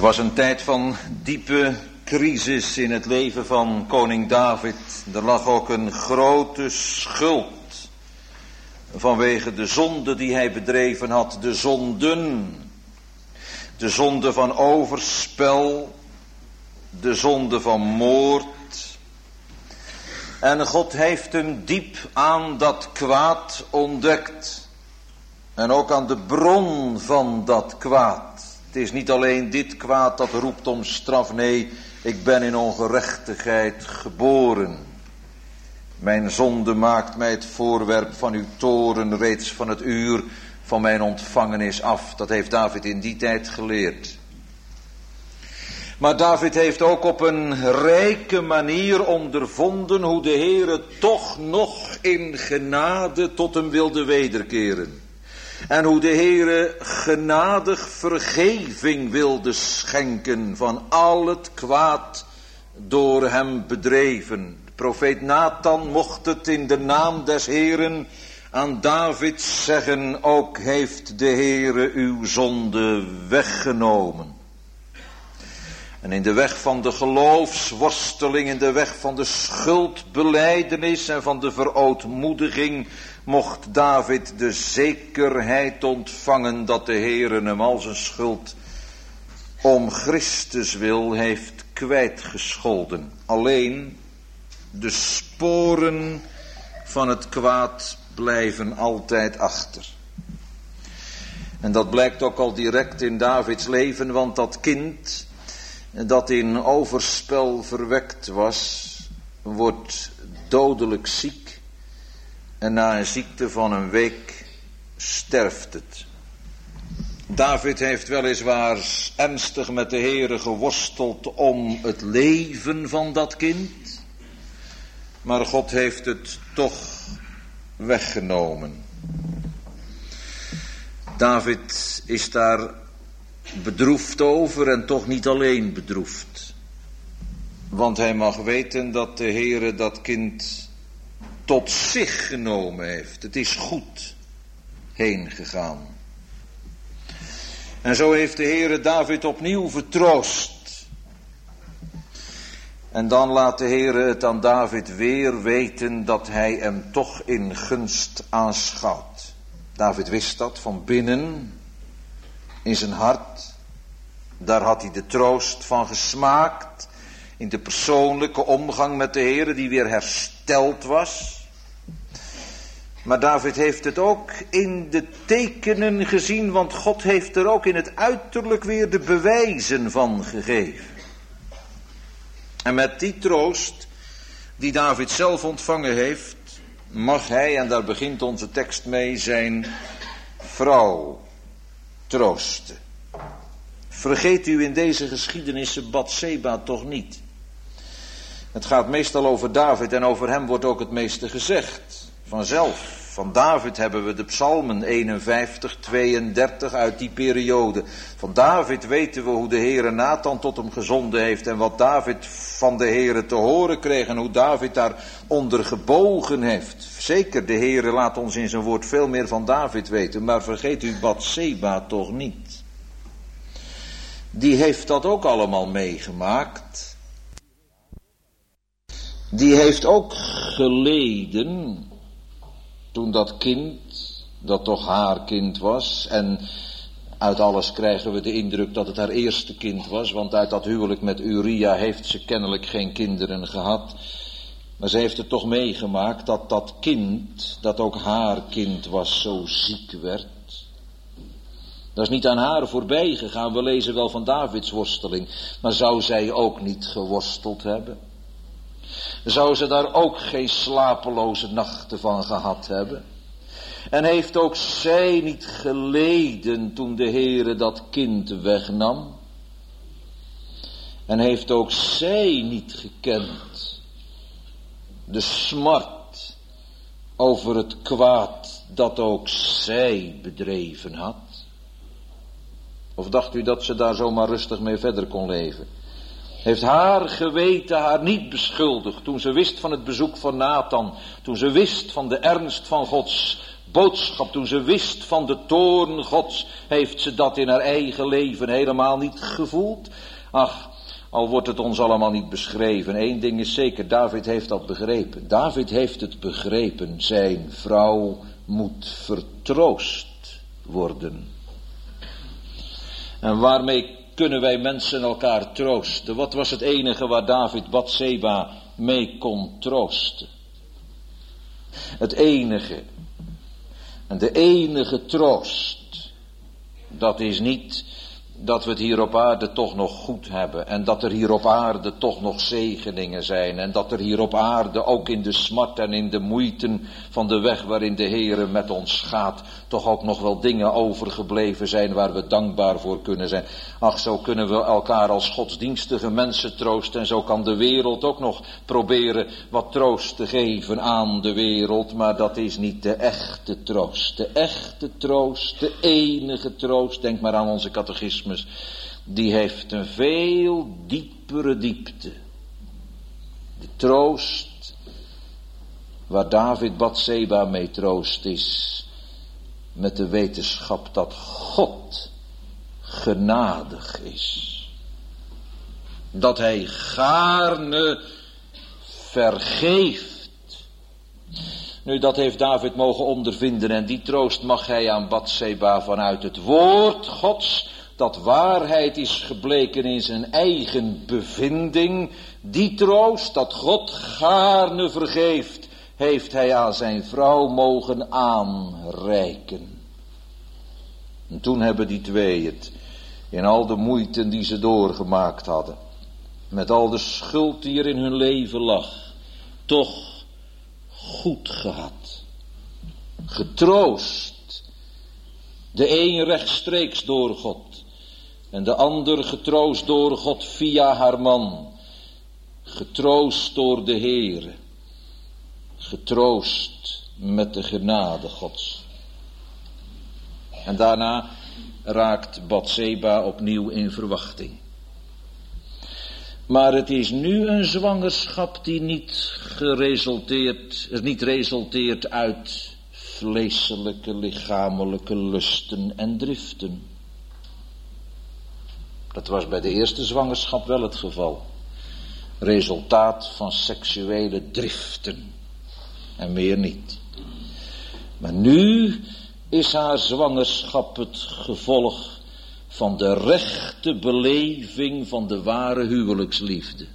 was een tijd van diepe crisis in het leven van koning David. Er lag ook een grote schuld vanwege de zonde die hij bedreven had. De zonden. De zonde van overspel. De zonde van moord. En God heeft hem diep aan dat kwaad ontdekt. En ook aan de bron van dat kwaad. Het is niet alleen dit kwaad dat roept om straf. Nee, ik ben in ongerechtigheid geboren. Mijn zonde maakt mij het voorwerp van uw toorn reeds van het uur van mijn ontvangenis af. Dat heeft David in die tijd geleerd. Maar David heeft ook op een rijke manier ondervonden hoe de Heere toch nog in genade tot hem wilde wederkeren. En hoe de Heere genadig vergeving wilde schenken van al het kwaad door hem bedreven. De profeet Nathan mocht het in de naam des Heeren aan David zeggen, ook heeft de Heere uw zonde weggenomen. En in de weg van de geloofsworsteling, in de weg van de schuldbelijdenis en van de verootmoediging, mocht David de zekerheid ontvangen dat de Heere hem al zijn schuld om Christus wil heeft kwijtgescholden. Alleen de sporen van het kwaad blijven altijd achter. En dat blijkt ook al direct in Davids leven, want dat kind dat in overspel verwekt was, wordt dodelijk ziek en na een ziekte van een week sterft het. David heeft weliswaar ernstig met de Heere geworsteld om het leven van dat kind, maar God heeft het toch weggenomen. David is daar bedroefd over en toch niet alleen bedroefd. Want hij mag weten dat de Heere dat kind tot zich genomen heeft. Het is goed heen gegaan. En zo heeft de Heere David opnieuw vertroost. En dan laat de Heere het aan David weer weten dat hij hem toch in gunst aanschouwt. David wist dat van binnen in zijn hart. Daar had hij de troost van gesmaakt. In de persoonlijke omgang met de Heere die weer hersteld was. Maar David heeft het ook in de tekenen gezien. Want God heeft er ook in het uiterlijk weer de bewijzen van gegeven. En met die troost die David zelf ontvangen heeft, mag hij, en daar begint onze tekst mee, zijn vrouw troosten. Vergeet u in deze geschiedenissen Batseba toch niet. Het gaat meestal over David en over hem wordt ook het meeste gezegd. Vanzelf. Van David hebben we de psalmen 51, 32 uit die periode. Van David weten we hoe de Heere Nathan tot hem gezonden heeft en wat David van de Heere te horen kreeg en hoe David daaronder gebogen heeft. Zeker, de Heere laat ons in zijn woord veel meer van David weten, maar vergeet u Batseba toch niet. Die heeft dat ook allemaal meegemaakt. Die heeft ook geleden toen dat kind, dat toch haar kind was, en uit alles krijgen we de indruk dat het haar eerste kind was, want uit dat huwelijk met Uria heeft ze kennelijk geen kinderen gehad. Maar ze heeft het toch meegemaakt dat dat kind, dat ook haar kind was, zo ziek werd. Dat is niet aan haar voorbij gegaan, we lezen wel van Davids worsteling, maar zou zij ook niet geworsteld hebben? Zou ze daar ook geen slapeloze nachten van gehad hebben? En heeft ook zij niet geleden toen de Heere dat kind wegnam? En heeft ook zij niet gekend de smart over het kwaad dat ook zij bedreven had? Of dacht u dat ze daar zomaar rustig mee verder kon leven? Heeft haar geweten haar niet beschuldigd toen ze wist van het bezoek van Nathan, toen ze wist van de ernst van Gods boodschap, toen ze wist van de toorn Gods, heeft ze dat in haar eigen leven helemaal niet gevoeld? Ach, al wordt het ons allemaal niet beschreven, één ding is zeker, David heeft dat begrepen. David heeft het begrepen, zijn vrouw moet vertroost worden. En waarmee kunnen wij mensen elkaar troosten? Wat was het enige waar David Batseba mee kon troosten? Het enige. En de enige troost, dat is niet dat we het hier op aarde toch nog goed hebben. En dat er hier op aarde toch nog zegeningen zijn. En dat er hier op aarde ook in de smart en in de moeiten van de weg waarin de Heere met ons gaat, toch ook nog wel dingen overgebleven zijn waar we dankbaar voor kunnen zijn. Ach, zo kunnen we elkaar als godsdienstige mensen troosten. En zo kan de wereld ook nog proberen wat troost te geven aan de wereld. Maar dat is niet de echte troost. De echte troost, de enige troost, denk maar aan onze catechismus, die heeft een veel diepere diepte. De troost waar David Batseba mee troost is, met de wetenschap dat God genadig is. Dat hij gaarne vergeeft. Nu, dat heeft David mogen ondervinden en die troost mag hij aan Batseba vanuit het woord Gods, dat waarheid is gebleken in zijn eigen bevinding, die troost dat God gaarne vergeeft, heeft hij aan zijn vrouw mogen aanreiken. En toen hebben die twee het, in al de moeite die ze doorgemaakt hadden, met al de schuld die er in hun leven lag, toch goed gehad. Getroost. De een rechtstreeks door God. En de ander getroost door God via haar man. Getroost door de Heere. Getroost met de genade Gods. En daarna raakt Batseba opnieuw in verwachting. Maar het is nu een zwangerschap die niet resulteert uit vleeselijke, lichamelijke lusten en driften. Dat was bij de eerste zwangerschap wel het geval. Resultaat van seksuele driften. En meer niet. Maar nu is haar zwangerschap het gevolg van de rechte beleving van de ware huwelijksliefde.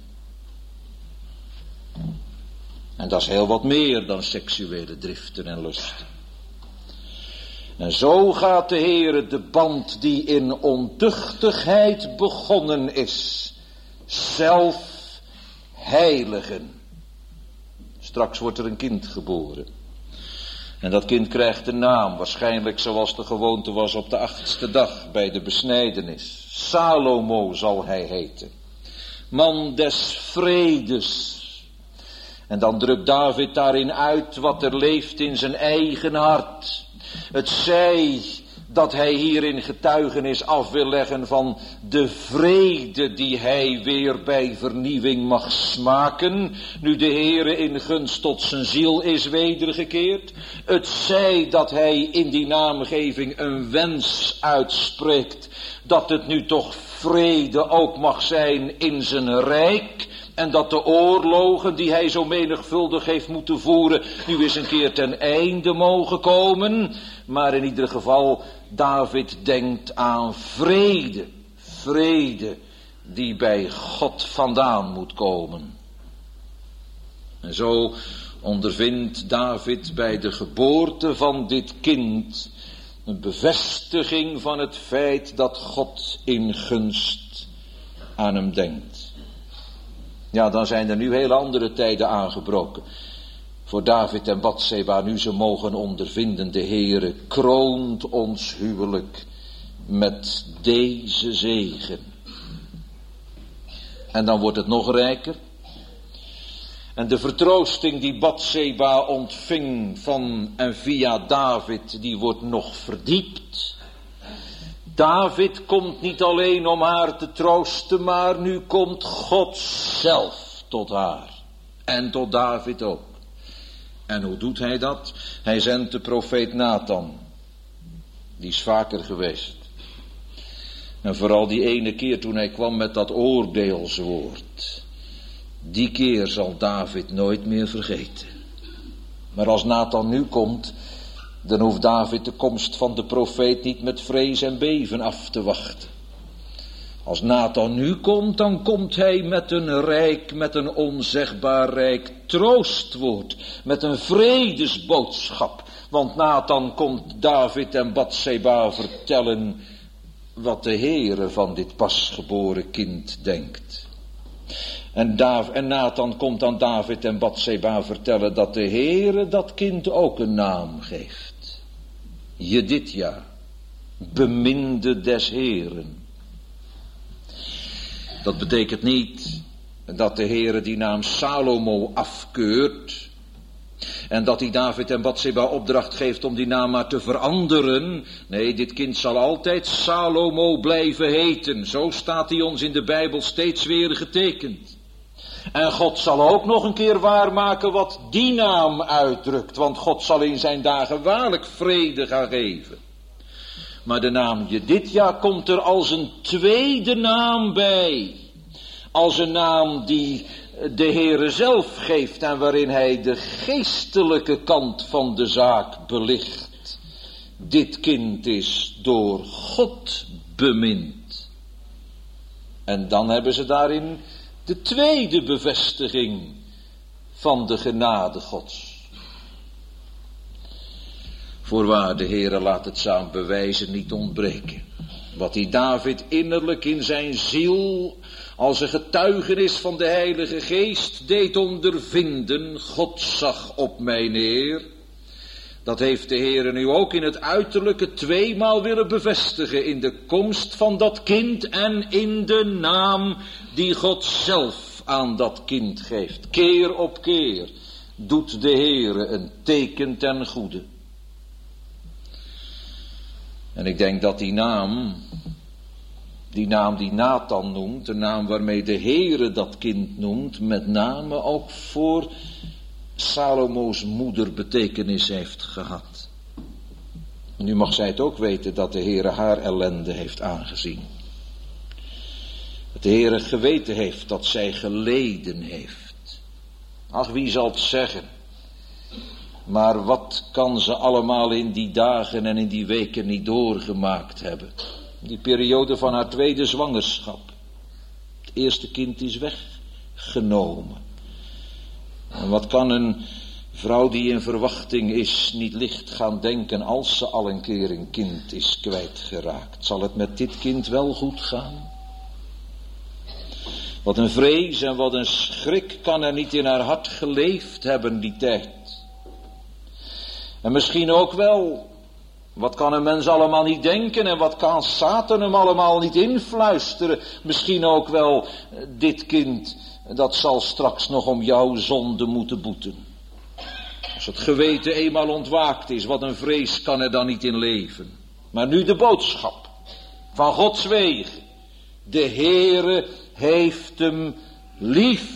En dat is heel wat meer dan seksuele driften en lusten. En zo gaat de Heere de band die in ontuchtigheid begonnen is, zelf heiligen. Straks wordt er een kind geboren. En dat kind krijgt een naam, waarschijnlijk zoals de gewoonte was op de 8e dag bij de besnijdenis. Salomo zal hij heten. Man des vredes. En dan drukt David daarin uit wat er leeft in zijn eigen hart. Het zij dat hij hierin getuigenis af wil leggen van de vrede die hij weer bij vernieuwing mag smaken, nu de Heere in gunst tot zijn ziel is wedergekeerd. Het zij dat hij in die naamgeving een wens uitspreekt, dat het nu toch vrede ook mag zijn in zijn rijk. En dat de oorlogen die hij zo menigvuldig heeft moeten voeren, nu eens een keer ten einde mogen komen. Maar in ieder geval, David denkt aan vrede. Vrede die bij God vandaan moet komen. En zo ondervindt David bij de geboorte van dit kind een bevestiging van het feit dat God in gunst aan hem denkt. Ja, dan zijn er nu hele andere tijden aangebroken. Voor David en Batseba, nu ze mogen ondervinden, de Heere kroont ons huwelijk met deze zegen. En dan wordt het nog rijker. En de vertroosting die Batseba ontving van en via David, die wordt nog verdiept. David komt niet alleen om haar te troosten, maar nu komt God zelf tot haar. En tot David ook. En hoe doet hij dat? Hij zendt de profeet Nathan. Die is vaker geweest. En vooral die ene keer toen hij kwam met dat oordeelswoord. Die keer zal David nooit meer vergeten. Maar als Nathan nu komt, dan hoeft David de komst van de profeet niet met vrees en beven af te wachten. Als Nathan nu komt, dan komt hij met een onzegbaar rijk troostwoord, met een vredesboodschap. Want Nathan komt David en Batseba vertellen wat de Heere van dit pasgeboren kind denkt. En Nathan komt aan David en Batseba vertellen dat de Heere dat kind ook een naam geeft. Jedidja, beminde des Heeren. Dat betekent niet dat de Heere die naam Salomo afkeurt en dat hij David en Batseba opdracht geeft om die naam maar te veranderen. Nee, dit kind zal altijd Salomo blijven heten. Zo staat hij ons in de Bijbel steeds weer getekend. En God zal ook nog een keer waarmaken wat die naam uitdrukt, want God zal in zijn dagen waarlijk vrede gaan geven. Maar de naam Jedidja komt er als een tweede naam bij. Als een naam die de Heere zelf geeft en waarin hij de geestelijke kant van de zaak belicht. Dit kind is door God bemind. En dan hebben ze daarin de tweede bevestiging van de genade Gods. Voorwaar, de Heere laat het zijn bewijzen niet ontbreken. Wat die David innerlijk in zijn ziel als een getuigenis van de Heilige Geest deed ondervinden. God zag op mij neer. Dat heeft de Heere nu ook in het uiterlijke tweemaal willen bevestigen. In de komst van dat kind en in de naam die God zelf aan dat kind geeft. Keer op keer doet de Heere een teken ten goede. En ik denk dat die naam die Nathan noemt, de naam waarmee de Heere dat kind noemt, met name ook voor Salomo's moeder betekenis heeft gehad. Nu mag zij het ook weten dat de Heere haar ellende heeft aangezien. Dat de Heere geweten heeft dat zij geleden heeft. Ach, wie zal het zeggen? Maar wat kan ze allemaal in die dagen en in die weken niet doorgemaakt hebben? Die periode van haar tweede zwangerschap. Het eerste kind is weggenomen. En wat kan een vrouw die in verwachting is niet licht gaan denken als ze al een keer een kind is kwijtgeraakt? Zal het met dit kind wel goed gaan? Wat een vrees en wat een schrik kan er niet in haar hart geleefd hebben die tijd. En misschien ook wel, wat kan een mens allemaal niet denken en wat kan Satan hem allemaal niet influisteren. Misschien ook wel, dit kind, dat zal straks nog om jouw zonde moeten boeten. Als het geweten eenmaal ontwaakt is, wat een vrees kan er dan niet in leven. Maar nu de boodschap van Gods wegen. De Heere heeft hem lief.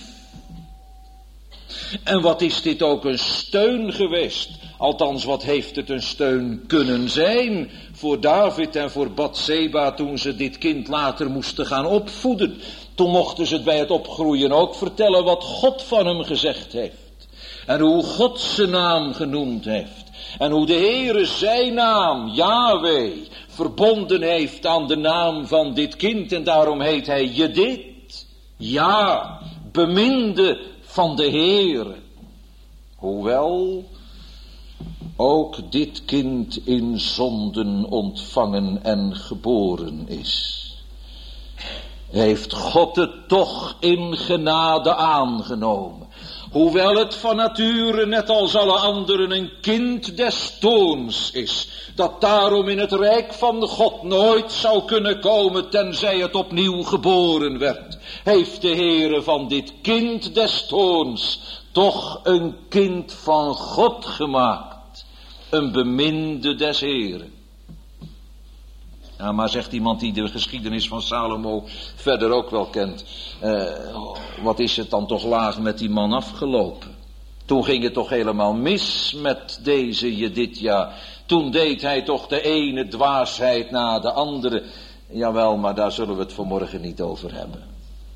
En wat is dit ook een steun geweest. Althans, wat heeft het een steun kunnen zijn voor David en voor Batseba toen ze dit kind later moesten gaan opvoeden. Toen mochten ze het bij het opgroeien ook vertellen wat God van hem gezegd heeft. En hoe God zijn naam genoemd heeft. En hoe de Heere zijn naam, Yahweh, verbonden heeft aan de naam van dit kind. En daarom heet hij Jedid. Ja, beminde van de Heere. Hoewel ook dit kind in zonden ontvangen en geboren is, heeft God het toch in genade aangenomen. Hoewel het van nature, net als alle anderen, een kind des toorns is, dat daarom in het rijk van God nooit zou kunnen komen, tenzij het opnieuw geboren werd, heeft de Heere van dit kind des toorns toch een kind van God gemaakt. Een beminde des Heeren. Ja, maar zegt iemand die de geschiedenis van Salomo verder ook wel kent. Wat is het dan toch laag met die man afgelopen? Toen ging het toch helemaal mis met deze Jedidja. Toen deed hij toch de ene dwaasheid na de andere. Jawel, maar daar zullen we het vanmorgen niet over hebben.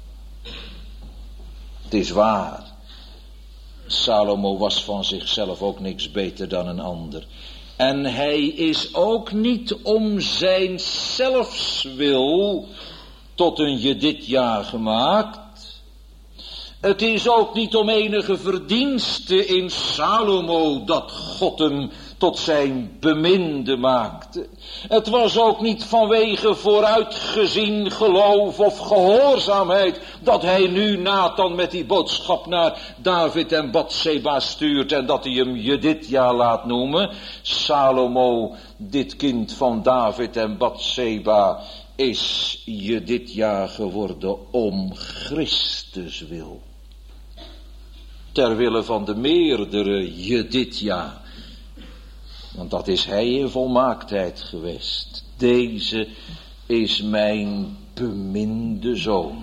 Het is waar. Salomo was van zichzelf ook niks beter dan een ander. En hij is ook niet om zijn zelfswil tot een Jedidja gemaakt. Het is ook niet om enige verdienste in Salomo dat God hem tot zijn beminde maakte. Het was ook niet vanwege vooruitgezien geloof of gehoorzaamheid dat hij nu Nathan met die boodschap naar David en Batseba stuurt en dat hij hem Jedidja laat noemen. Salomo, dit kind van David en Batseba, is Jedidja geworden om Christus wil. Ter wille van de meerdere Jedidja. Want dat is hij in volmaaktheid geweest. Deze is mijn beminde zoon,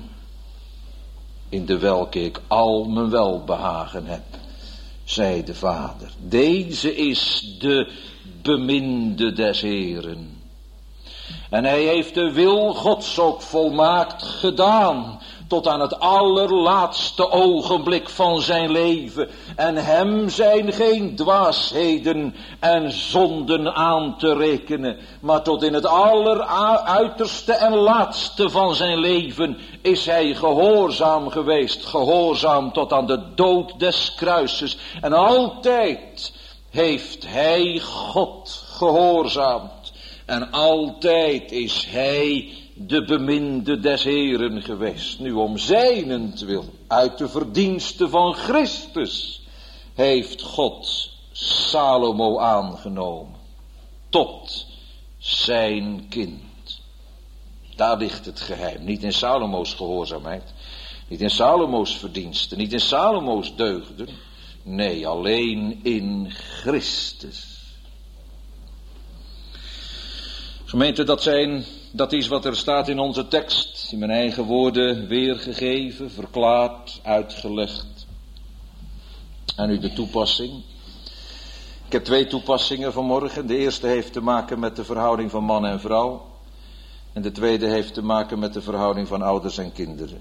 in de welke ik al mijn welbehagen heb, zei de Vader. Deze is de beminde des Heeren. En hij heeft de wil Gods ook volmaakt gedaan, tot aan het allerlaatste ogenblik van zijn leven. En hem zijn geen dwaasheden en zonden aan te rekenen, maar tot in het alleruiterste en laatste van zijn leven is hij gehoorzaam geweest, gehoorzaam tot aan de dood des kruises. En altijd heeft hij God gehoorzaamd. En altijd is hij de beminde des Heeren geweest. Nu om zijnentwil, uit de verdienste van Christus, heeft God Salomo aangenomen. Tot zijn kind. Daar ligt het geheim. Niet in Salomo's gehoorzaamheid. Niet in Salomo's verdiensten. Niet in Salomo's deugden. Nee, alleen in Christus. Gemeente, dat is wat er staat in onze tekst, in mijn eigen woorden weergegeven, verklaard, uitgelegd. En nu de toepassing. Ik heb 2 toepassingen vanmorgen. De eerste heeft te maken met de verhouding van man en vrouw. En de tweede heeft te maken met de verhouding van ouders en kinderen.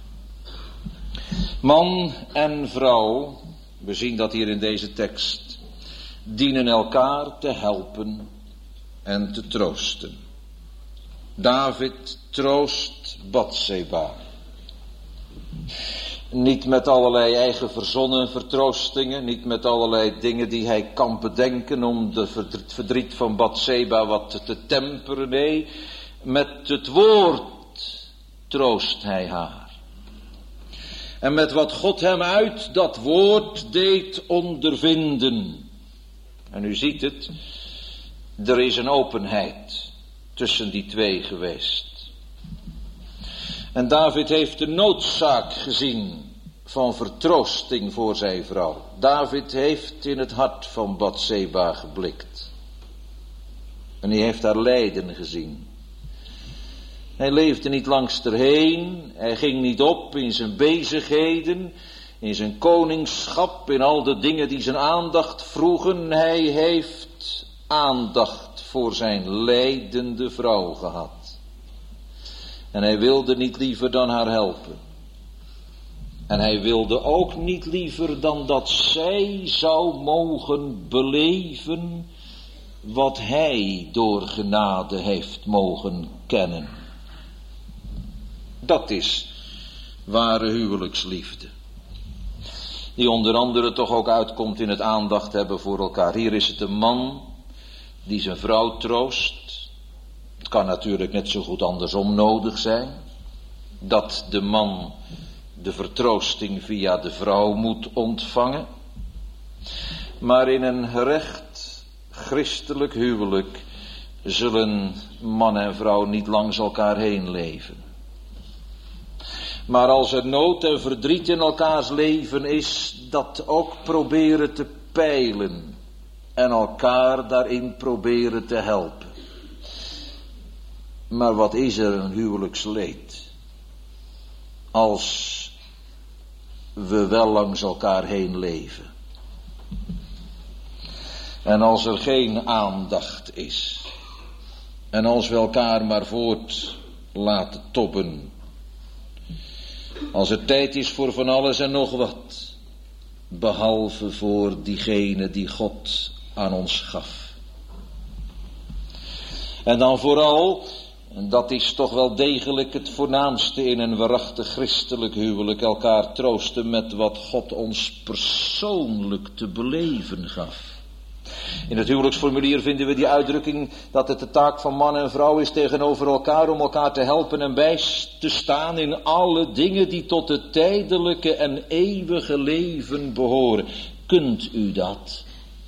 Man en vrouw, we zien dat hier in deze tekst, dienen elkaar te helpen en te troosten. David troost Batseba. Niet met allerlei eigen verzonnen vertroostingen, niet met allerlei dingen die hij kan bedenken om het verdriet van Batseba wat te temperen. Nee, met het woord troost hij haar. En met wat God hem uit dat woord deed ondervinden. En u ziet het, er is een openheid tussen die twee geweest. En David heeft de noodzaak gezien van vertroosting voor zijn vrouw. David heeft in het hart van Batseba geblikt. En hij heeft haar lijden gezien. Hij leefde niet langs erheen. Hij ging niet op in zijn bezigheden, in zijn koningschap, in al de dingen die zijn aandacht vroegen. Hij heeft aandacht voor zijn lijdende vrouw gehad. En hij wilde niet liever dan haar helpen. En hij wilde ook niet liever dan dat zij zou mogen beleven wat hij door genade heeft mogen kennen. Dat is ware huwelijksliefde. Die onder andere toch ook uitkomt in het aandacht hebben voor elkaar. Hier is het een man die zijn vrouw troost. Het kan natuurlijk net zo goed andersom nodig zijn. Dat de man de vertroosting via de vrouw moet ontvangen. Maar in een gerecht christelijk huwelijk zullen man en vrouw niet langs elkaar heen leven. Maar als er nood en verdriet in elkaars leven is, dat ook proberen te peilen en elkaar daarin proberen te helpen. Maar wat is er een huwelijksleed als we wel langs elkaar heen leven? En als er geen aandacht is, en als we elkaar maar voort laten tobben, als er tijd is voor van alles en nog wat, behalve voor diegene die God aan ons gaf. En dan vooral, en dat is toch wel degelijk het voornaamste in een waarachtig christelijk huwelijk, elkaar troosten met wat God ons persoonlijk te beleven gaf. In het huwelijksformulier vinden we die uitdrukking dat het de taak van man en vrouw is tegenover elkaar om elkaar te helpen en bij te staan in alle dingen die tot het tijdelijke en eeuwige leven behoren. Kunt u dat?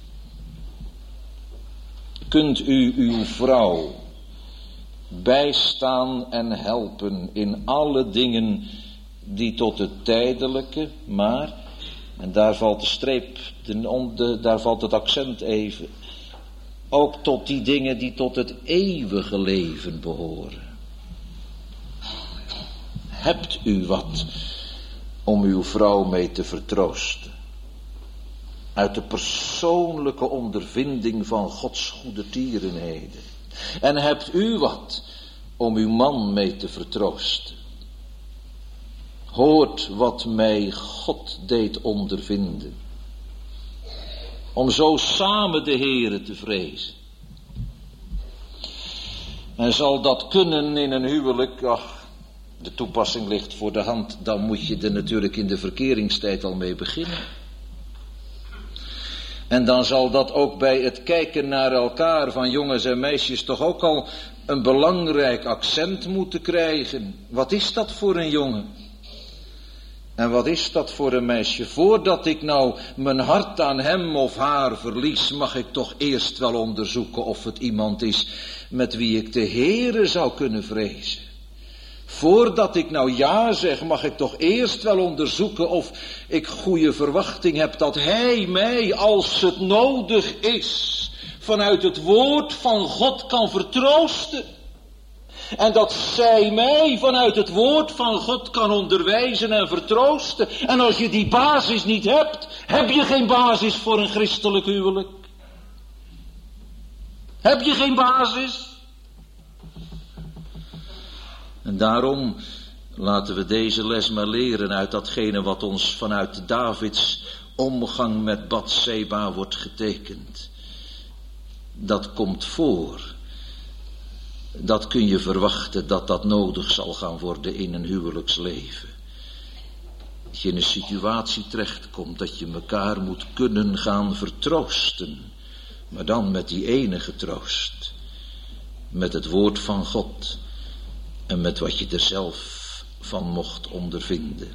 Kunt u uw vrouw bijstaan en helpen in alle dingen die tot het tijdelijke, maar, en daar valt de streep, daar valt het accent even, ook tot die dingen die tot het eeuwige leven behoren. Hebt u wat om uw vrouw mee te vertroosten? Uit de persoonlijke ondervinding van Gods goede tierenheden. En hebt u wat om uw man mee te vertroosten? Hoort wat mij God deed ondervinden. Om zo samen de Heere te vrezen. En zal dat kunnen in een huwelijk? Ach, de toepassing ligt voor de hand. Dan moet je er natuurlijk in de verkeringstijd al mee beginnen. En dan zal dat ook bij het kijken naar elkaar van jongens en meisjes toch ook al een belangrijk accent moeten krijgen. Wat is dat voor een jongen? En wat is dat voor een meisje? Voordat ik nou mijn hart aan hem of haar verlies, mag ik toch eerst wel onderzoeken of het iemand is met wie ik de Heere zou kunnen vrezen. Voordat ik nou ja zeg, mag ik toch eerst wel onderzoeken of ik goede verwachting heb dat hij mij, als het nodig is, vanuit het woord van God kan vertroosten. En dat zij mij vanuit het woord van God kan onderwijzen en vertroosten. En als je die basis niet hebt, heb je geen basis voor een christelijk huwelijk. Heb je geen basis? En daarom laten we deze les maar leren uit datgene wat ons vanuit Davids omgang met Batseba wordt getekend. Dat komt voor. Dat kun je verwachten dat dat nodig zal gaan worden in een huwelijksleven. Dat je in een situatie terechtkomt dat je elkaar moet kunnen gaan vertroosten. Maar dan met die enige troost. Met het woord van God. En met wat je er zelf van mocht ondervinden.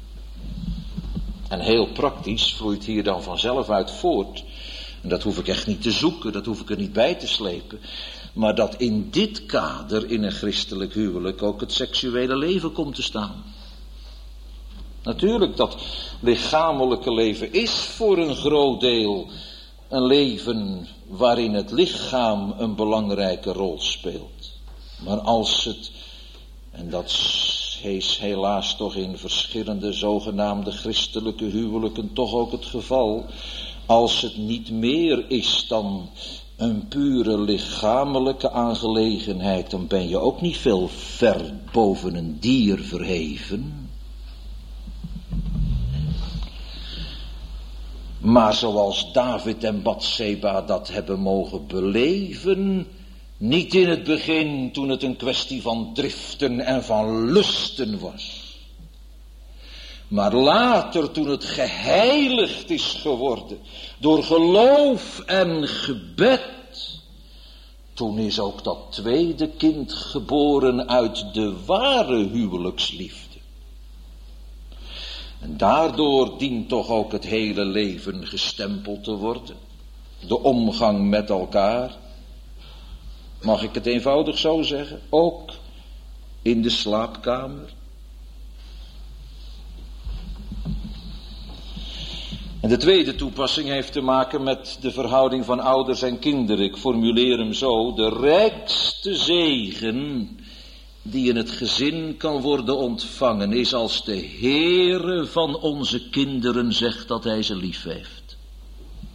En heel praktisch vloeit hier dan vanzelf uit voort. En dat hoef ik echt niet te zoeken, dat hoef ik er niet bij te slepen. Maar dat in dit kader, in een christelijk huwelijk, ook het seksuele leven komt te staan. Natuurlijk, dat lichamelijke leven is voor een groot deel een leven waarin het lichaam een belangrijke rol speelt. Maar als het, en dat is helaas toch in verschillende zogenaamde christelijke huwelijken toch ook het geval, als het niet meer is dan een pure lichamelijke aangelegenheid, dan ben je ook niet veel ver boven een dier verheven. Maar zoals David en Batseba dat hebben mogen beleven, niet in het begin toen het een kwestie van driften en van lusten was. Maar later toen het geheiligd is geworden door geloof en gebed, toen is ook dat tweede kind geboren uit de ware huwelijksliefde. En daardoor dient toch ook het hele leven gestempeld te worden. De omgang met elkaar. Mag ik het eenvoudig zo zeggen? Ook in de slaapkamer. En de tweede toepassing heeft te maken met de verhouding van ouders en kinderen. Ik formuleer hem zo. De rijkste zegen die in het gezin kan worden ontvangen is als de Heere van onze kinderen zegt dat hij ze lief heeft.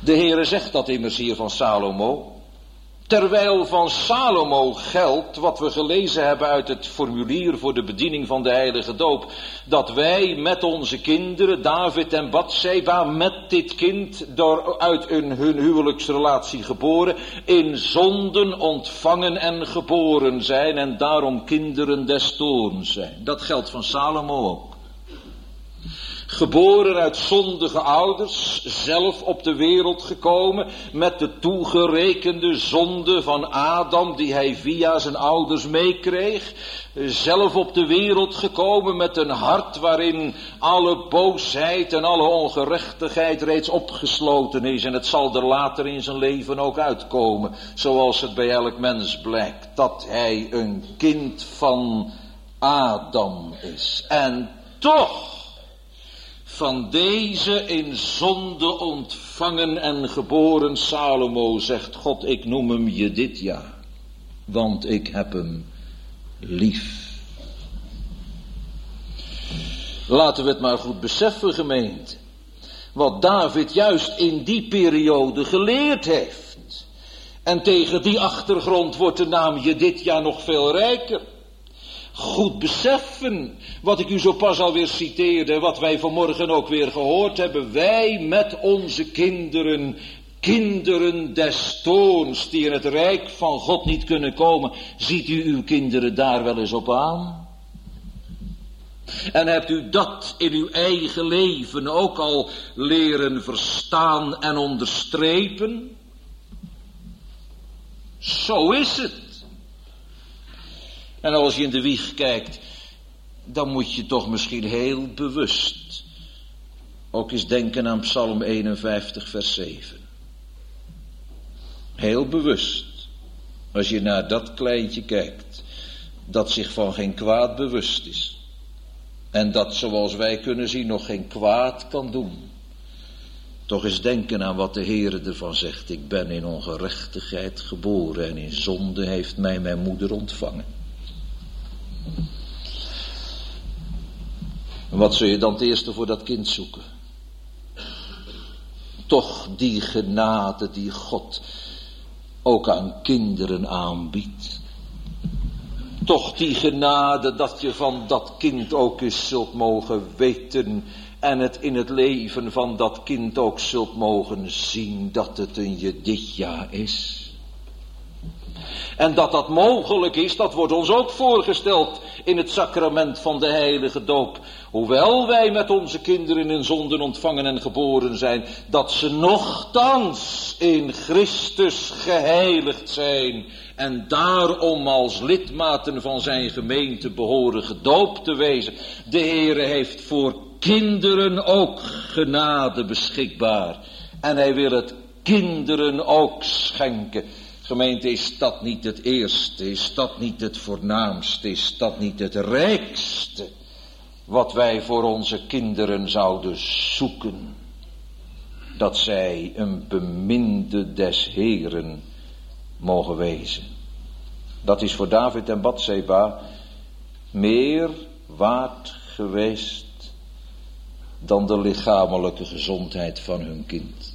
De Heere zegt dat immers hier van Salomo. Terwijl van Salomo geldt wat we gelezen hebben uit het formulier voor de bediening van de heilige doop. Dat wij met onze kinderen, David en Batseba, met dit kind, door uit hun huwelijksrelatie geboren, in zonden ontvangen en geboren zijn en daarom kinderen des toorns zijn. Dat geldt van Salomo ook. Geboren uit zondige ouders, zelf op de wereld gekomen met de toegerekende zonde van Adam die hij via zijn ouders meekreeg. Zelf op de wereld gekomen met een hart waarin alle boosheid en alle ongerechtigheid reeds opgesloten is. En het zal er later in zijn leven ook uitkomen, zoals het bij elk mens blijkt, dat hij een kind van Adam is. En toch, van deze in zonde ontvangen en geboren Salomo zegt God, ik noem hem Jedidja, want ik heb hem lief. Laten we het maar goed beseffen, gemeente, wat David juist in die periode geleerd heeft. En tegen die achtergrond wordt de naam Jedidja nog veel rijker. Goed beseffen wat ik u zo pas alweer citeerde, wat wij vanmorgen ook weer gehoord hebben. Wij met onze kinderen, kinderen des toorns, die in het rijk van God niet kunnen komen. Ziet u uw kinderen daar wel eens op aan? En hebt u dat in uw eigen leven ook al leren verstaan en onderstrepen? Zo is het. En als je in de wieg kijkt, dan moet je toch misschien heel bewust ook eens denken aan Psalm 51 vers 7. Heel bewust, als je naar dat kleintje kijkt, dat zich van geen kwaad bewust is. En dat, zoals wij kunnen zien, nog geen kwaad kan doen. Toch eens denken aan wat de Heere ervan zegt. Ik ben in ongerechtigheid geboren en in zonde heeft mij mijn moeder ontvangen. En wat zul je dan het eerste voor dat kind zoeken? Toch die genade die God ook aan kinderen aanbiedt. Toch die genade dat je van dat kind ook eens zult mogen weten en het in het leven van dat kind ook zult mogen zien dat het een Jedidja is. En dat dat mogelijk is, dat wordt ons ook voorgesteld in het sacrament van de heilige doop. Hoewel wij met onze kinderen in zonden ontvangen en geboren zijn, dat ze nochtans in Christus geheiligd zijn en daarom als lidmaten van zijn gemeente behoren gedoopt te wezen. De Heere heeft voor kinderen ook genade beschikbaar en hij wil het kinderen ook schenken. Gemeente, is dat niet het eerste, is dat niet het voornaamste, is dat niet het rijkste wat wij voor onze kinderen zouden zoeken? Dat zij een beminde des Heeren mogen wezen. Dat is voor David en Batseba meer waard geweest dan de lichamelijke gezondheid van hun kind.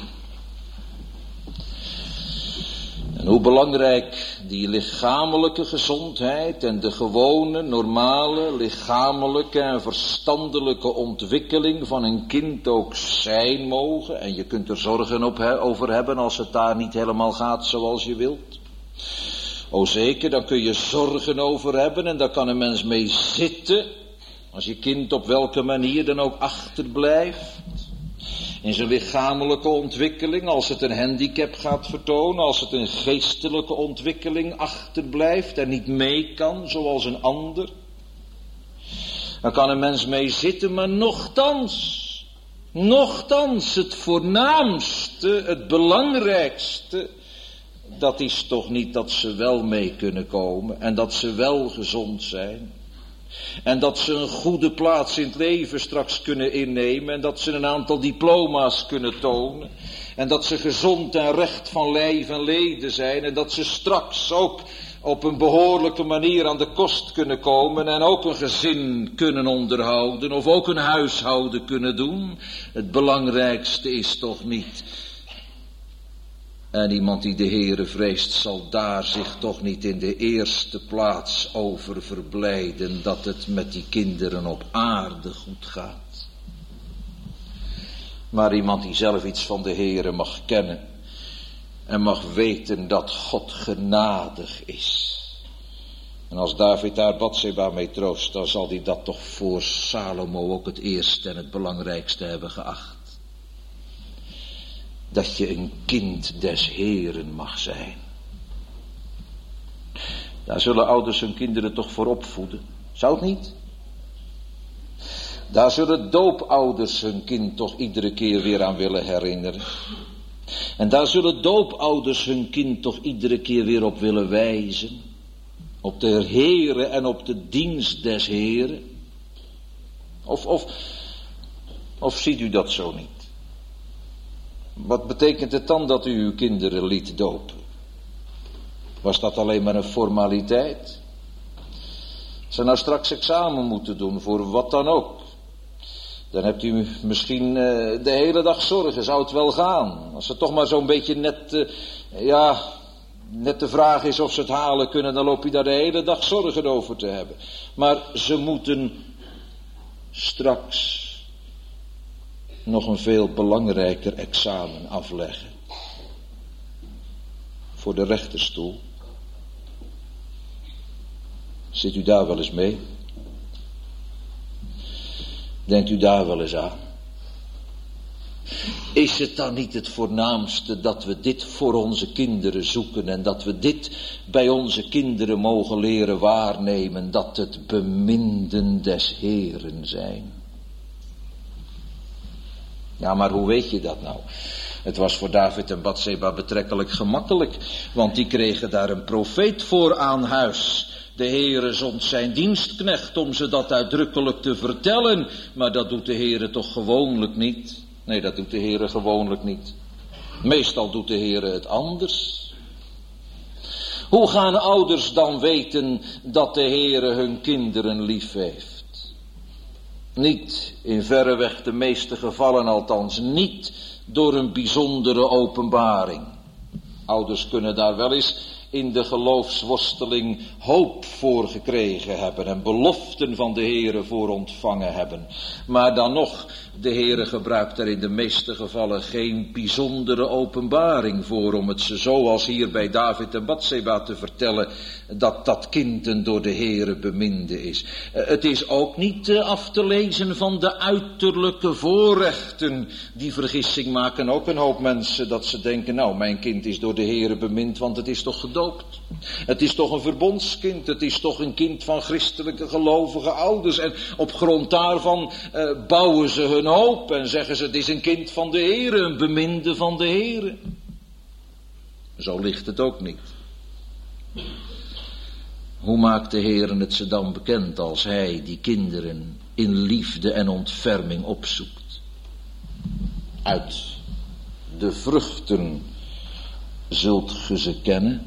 En hoe belangrijk die lichamelijke gezondheid en de gewone, normale, lichamelijke en verstandelijke ontwikkeling van een kind ook zijn mogen. En je kunt er zorgen over hebben als het daar niet helemaal gaat zoals je wilt. O zeker, daar kun je zorgen over hebben en daar kan een mens mee zitten. Als je kind op welke manier dan ook achterblijft. In zijn lichamelijke ontwikkeling, als het een handicap gaat vertonen, als het een geestelijke ontwikkeling achterblijft en niet mee kan zoals een ander. Dan kan een mens mee zitten, maar nochtans het voornaamste, het belangrijkste, dat is toch niet dat ze wel mee kunnen komen en dat ze wel gezond zijn. En dat ze een goede plaats in het leven straks kunnen innemen. En dat ze een aantal diploma's kunnen tonen. En dat ze gezond en recht van lijf en leden zijn. En dat ze straks ook op een behoorlijke manier aan de kost kunnen komen. En ook een gezin kunnen onderhouden. Of ook een huishouden kunnen doen. Het belangrijkste is toch niet En iemand die de Heere vreest zal daar zich toch niet in de eerste plaats over verblijden dat het met die kinderen op aarde goed gaat. Maar iemand die zelf iets van de Heere mag kennen en mag weten dat God genadig is. En als David daar Batseba mee troost, dan zal hij dat toch voor Salomo ook het eerste en het belangrijkste hebben geacht. Dat je een kind des Heeren mag zijn. Daar zullen ouders hun kinderen toch voor opvoeden. Zou het niet? Daar zullen doopouders hun kind toch iedere keer weer aan willen herinneren. En daar zullen doopouders hun kind toch iedere keer weer op willen wijzen. Op de Heere en op de dienst des Heeren. Of ziet u dat zo niet? Wat betekent het dan dat u uw kinderen liet dopen? Was dat alleen maar een formaliteit? Ze nou straks examen moeten doen voor wat dan ook. Dan hebt u misschien de hele dag zorgen, zou het wel gaan. Als het toch maar zo'n beetje net de vraag is of ze het halen kunnen, dan loop je daar de hele dag zorgen over te hebben. Maar ze moeten straks nog een veel belangrijker examen afleggen. Voor de rechterstoel. Zit u daar wel eens mee? Denkt u daar wel eens aan? Is het dan niet het voornaamste dat we dit voor onze kinderen zoeken en dat we dit bij onze kinderen mogen leren waarnemen, dat het beminden des Heeren zijn? Ja, maar hoe weet je dat nou? Het was voor David en Batseba betrekkelijk gemakkelijk, want die kregen daar een profeet voor aan huis. De Heere zond zijn dienstknecht om ze dat uitdrukkelijk te vertellen, maar dat doet de Heere toch gewoonlijk niet? Nee, dat doet de Heere gewoonlijk niet. Meestal doet de Heere het anders. Hoe gaan ouders dan weten dat de Heere hun kinderen lief heeft? Niet, in verreweg de meeste gevallen althans, niet door een bijzondere openbaring. Ouders kunnen daar wel eens in de geloofsworsteling hoop voor gekregen hebben en beloften van de Heere voor ontvangen hebben. Maar dan nog, de Heere gebruikt er in de meeste gevallen geen bijzondere openbaring voor, om het ze zoals hier bij David en Batseba te vertellen, dat dat kind een door de Heere beminde is. Het is ook niet af te lezen van de uiterlijke voorrechten. Die vergissing maken ook een hoop mensen, dat ze denken, nou, mijn kind is door de Heere bemind, want het is toch gedoopt. Het is toch een verbondskind, het is toch een kind van christelijke gelovige ouders. En op grond daarvan bouwen ze hun hoop en zeggen ze, het is een kind van de Heere, een beminde van de Heere. Zo ligt het ook niet. Hoe maakt de Heere het ze dan bekend als hij die kinderen in liefde en ontferming opzoekt? Uit de vruchten zult ge ze kennen.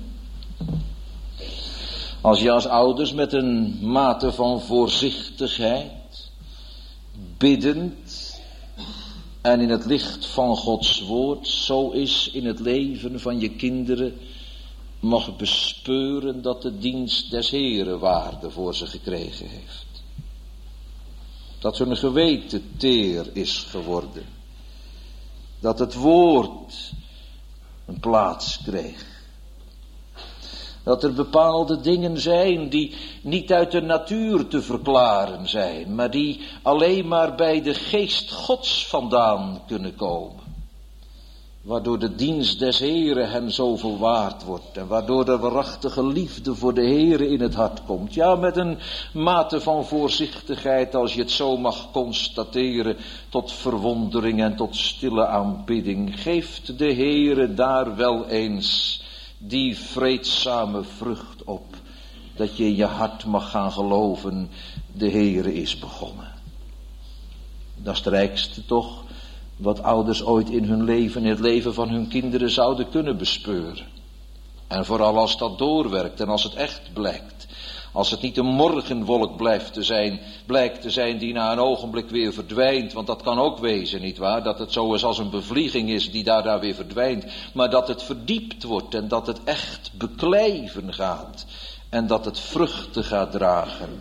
Als je als ouders met een mate van voorzichtigheid, biddend en in het licht van Gods woord, zo is in het leven van je kinderen, mag bespeuren dat de dienst des Heeren waarde voor ze gekregen heeft. Dat hun geweten teer is geworden. Dat het woord een plaats kreeg. Dat er bepaalde dingen zijn die niet uit de natuur te verklaren zijn, maar die alleen maar bij de geest Gods vandaan kunnen komen. Waardoor de dienst des Heeren hen zoveel waard wordt en waardoor de waarachtige liefde voor de Heere in het hart komt. Ja, met een mate van voorzichtigheid, als je het zo mag constateren, tot verwondering en tot stille aanbidding, geeft de Heere daar wel eens die vreedzame vrucht op, dat je in je hart mag gaan geloven, de Heere is begonnen. Dat is het rijkste toch, wat ouders ooit in hun leven, in het leven van hun kinderen zouden kunnen bespeuren. En vooral als dat doorwerkt en als het echt blijkt. Als het niet een morgenwolk blijkt te zijn die na een ogenblik weer verdwijnt. Want dat kan ook wezen, nietwaar? Dat het zo is als een bevlieging is die daar weer verdwijnt. Maar dat het verdiept wordt en dat het echt beklijven gaat. En dat het vruchten gaat dragen.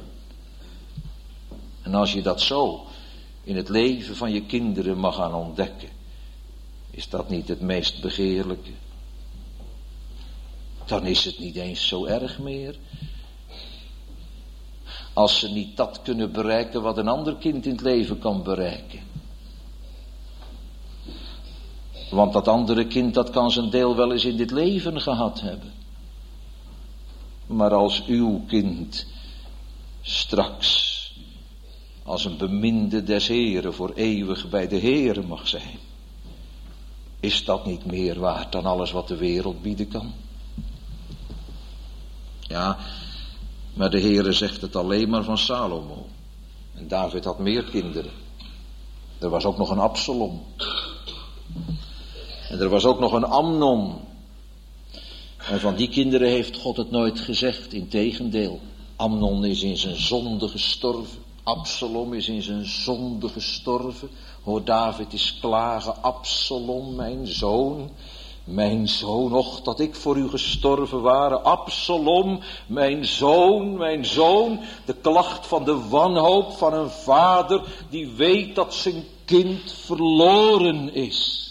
En als je dat zo in het leven van je kinderen mag gaan ontdekken. Is dat niet het meest begeerlijke? Dan is het niet eens zo erg meer. Als ze niet dat kunnen bereiken wat een ander kind in het leven kan bereiken. Want dat andere kind, dat kan zijn deel wel eens in dit leven gehad hebben. Maar als uw kind straks als een beminde des Heren voor eeuwig bij de Heren mag zijn, is dat niet meer waard dan alles wat de wereld bieden kan? Ja, maar de Heere zegt het alleen maar van Salomo. En David had meer kinderen. Er was ook nog een Absalom. En er was ook nog een Amnon. En van die kinderen heeft God het nooit gezegd. Integendeel, Amnon is in zijn zonde gestorven. Absalom is in zijn zonde gestorven. Hoor David eens klagen. Absalom, mijn zoon, och, dat ik voor u gestorven ware. Absalom, mijn zoon. De klacht van de wanhoop van een vader die weet dat zijn kind verloren is.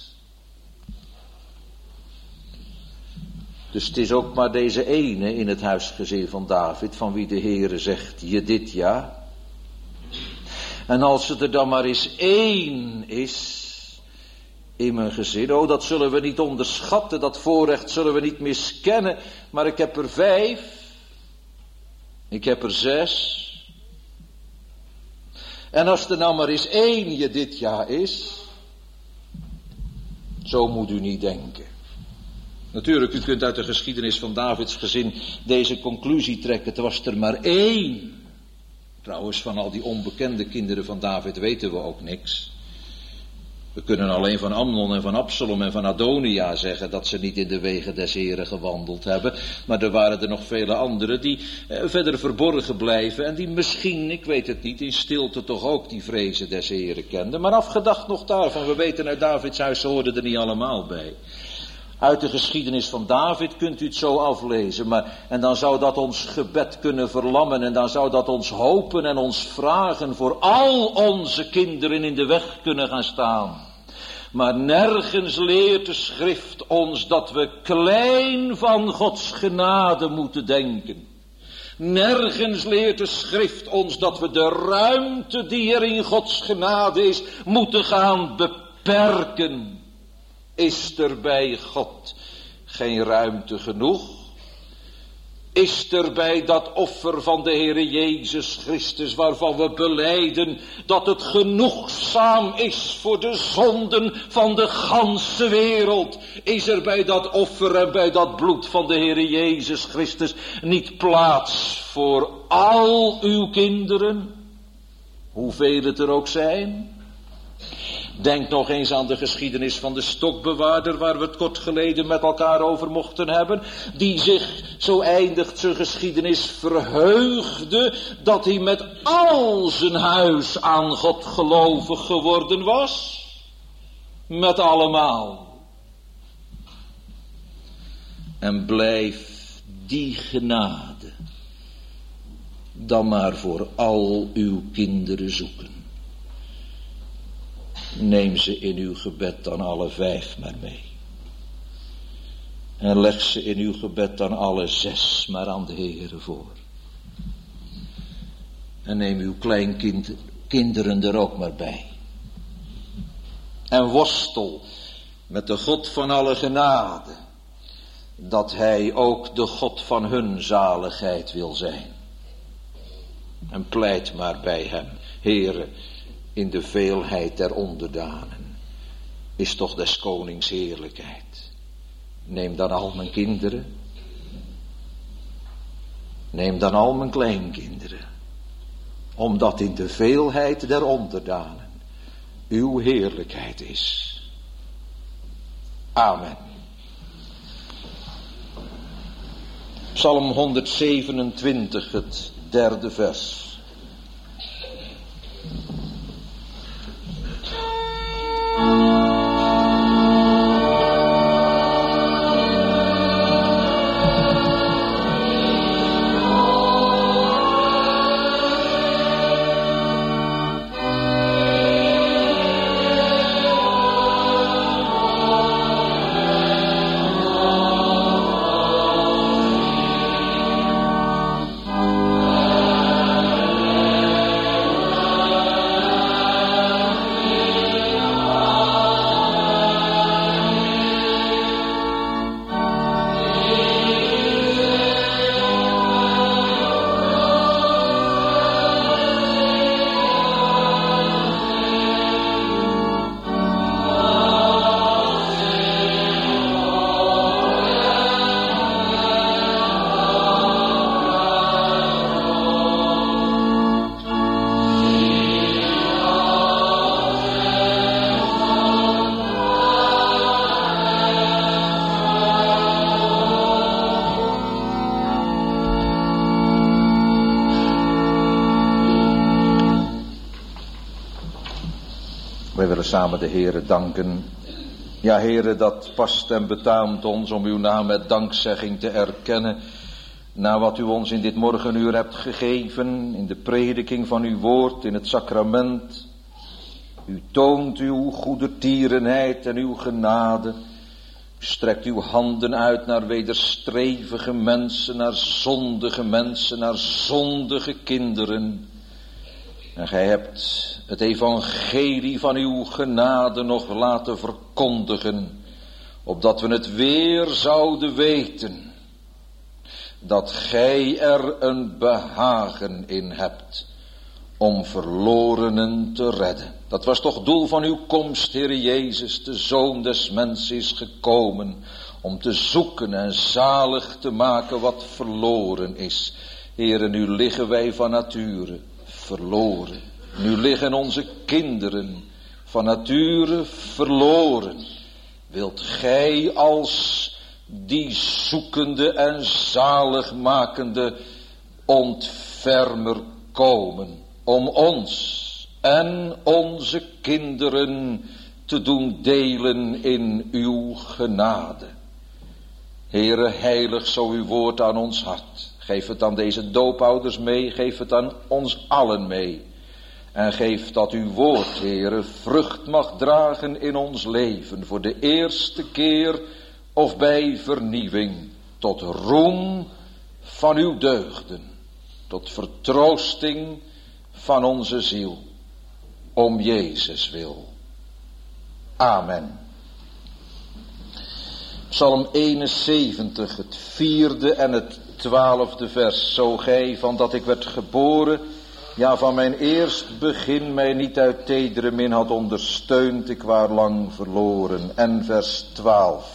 Dus het is ook maar deze ene in het huisgezin van David, van wie de Heere zegt, Jedidja. En als het er dan maar eens één is in mijn gezin, dat zullen we niet onderschatten, dat voorrecht zullen we niet miskennen, maar ik heb er 5, ik heb er 6. En als er nou maar eens 1 Jedidja is, zo moet u niet denken. Natuurlijk, u kunt uit de geschiedenis van Davids gezin deze conclusie trekken, er was er maar 1. Trouwens, van al die onbekende kinderen van David weten we ook niks. We kunnen alleen van Amnon en van Absalom en van Adonia zeggen dat ze niet in de wegen des Heren gewandeld hebben. Maar er waren er nog vele anderen die verder verborgen blijven en die misschien, ik weet het niet, in stilte toch ook die vrezen des Heren kenden. Maar afgedacht nog daarvan, we weten uit Davids huis, ze hoorden er niet allemaal bij. Uit de geschiedenis van David kunt u het zo aflezen, en dan zou dat ons gebed kunnen verlammen en dan zou dat ons hopen en ons vragen voor al onze kinderen in de weg kunnen gaan staan. Maar nergens leert de schrift ons dat we klein van Gods genade moeten denken. Nergens leert de schrift ons dat we de ruimte die er in Gods genade is, moeten gaan beperken. Is er bij God geen ruimte genoeg? Is er bij dat offer van de Heere Jezus Christus, waarvan we belijden dat het genoegzaam is voor de zonden van de ganse wereld, is er bij dat offer en bij dat bloed van de Heere Jezus Christus niet plaats voor al uw kinderen, hoeveel het er ook zijn? Denk nog eens aan de geschiedenis van de stokbewaarder, waar we het kort geleden met elkaar over mochten hebben, die zich, zo eindigt zijn geschiedenis, verheugde dat hij met al zijn huis aan God gelovig geworden was. Met allemaal. En blijf die genade dan maar voor al uw kinderen zoeken. Neem ze in uw gebed dan alle 5 maar mee. En leg ze in uw gebed dan alle 6 maar aan de Heere voor. En neem uw kleinkinderen er ook maar bij. En worstel met de God van alle genade, dat hij ook de God van hun zaligheid wil zijn. En pleit maar bij hem, Heere, in de veelheid der onderdanen is toch des konings heerlijkheid. Neem dan al mijn kinderen, neem dan al mijn kleinkinderen, omdat in de veelheid der onderdanen uw heerlijkheid is. Amen. Psalm 127, het 3e vers. Wij willen samen de Heere danken. Ja, Heere, dat past en betaamt ons om uw naam met dankzegging te erkennen. Na wat u ons in dit morgenuur hebt gegeven, in de prediking van uw woord, in het sacrament. U toont uw goedertierenheid en uw genade. U strekt uw handen uit naar wederstrevige mensen, naar zondige kinderen. En gij hebt het evangelie van uw genade nog laten verkondigen, opdat we het weer zouden weten, dat gij er een behagen in hebt om verlorenen te redden. Dat was toch doel van uw komst, Heere Jezus, de Zoon des Mensen is gekomen om te zoeken en zalig te maken wat verloren is. Heere, nu liggen wij van nature verloren. Nu liggen onze kinderen van nature verloren. Wilt gij als die zoekende en zaligmakende ontfermer komen om ons en onze kinderen te doen delen in uw genade. Heere, heilig zo uw woord aan ons hart. Geef het aan deze doopouders mee, geef het aan ons allen mee. En geef dat uw woord, Heere, vrucht mag dragen in ons leven, voor de eerste keer of bij vernieuwing, tot roem van uw deugden, tot vertroosting van onze ziel, om Jezus wil. Amen. Psalm 71, het 4e en het 12e vers. Zo gij van dat ik werd geboren, ja van mijn eerst begin mij niet uit tedere min had ondersteund, ik waar lang verloren. En vers 12.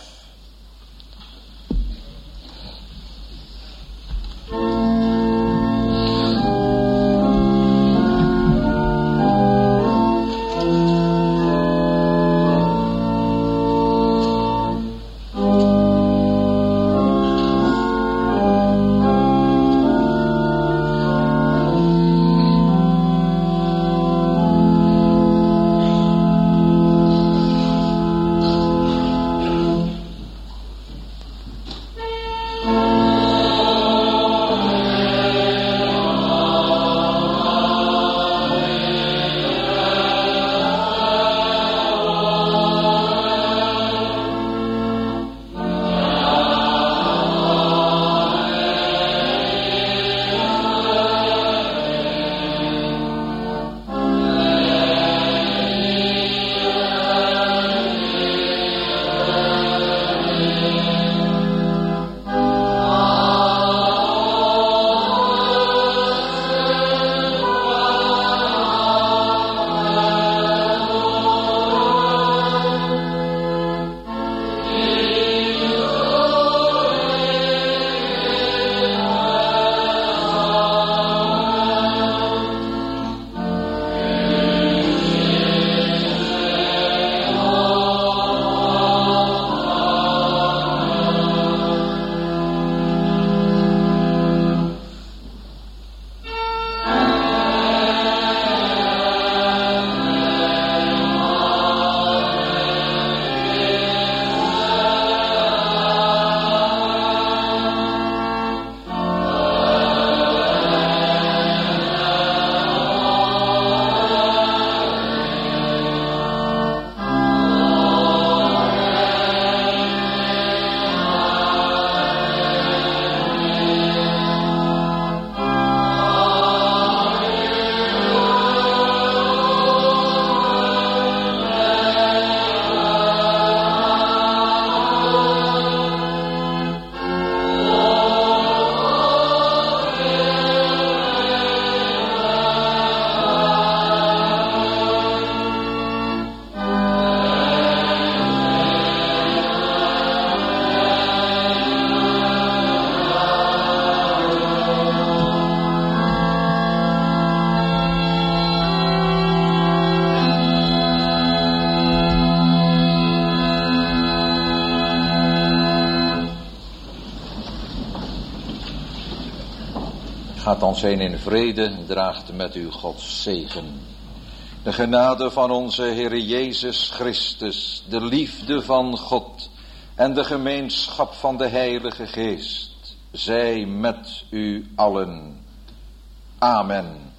Gaat dan heen in vrede, draagt met u Gods zegen. De genade van onze Heer Jezus Christus, de liefde van God en de gemeenschap van de Heilige Geest, zij met u allen. Amen.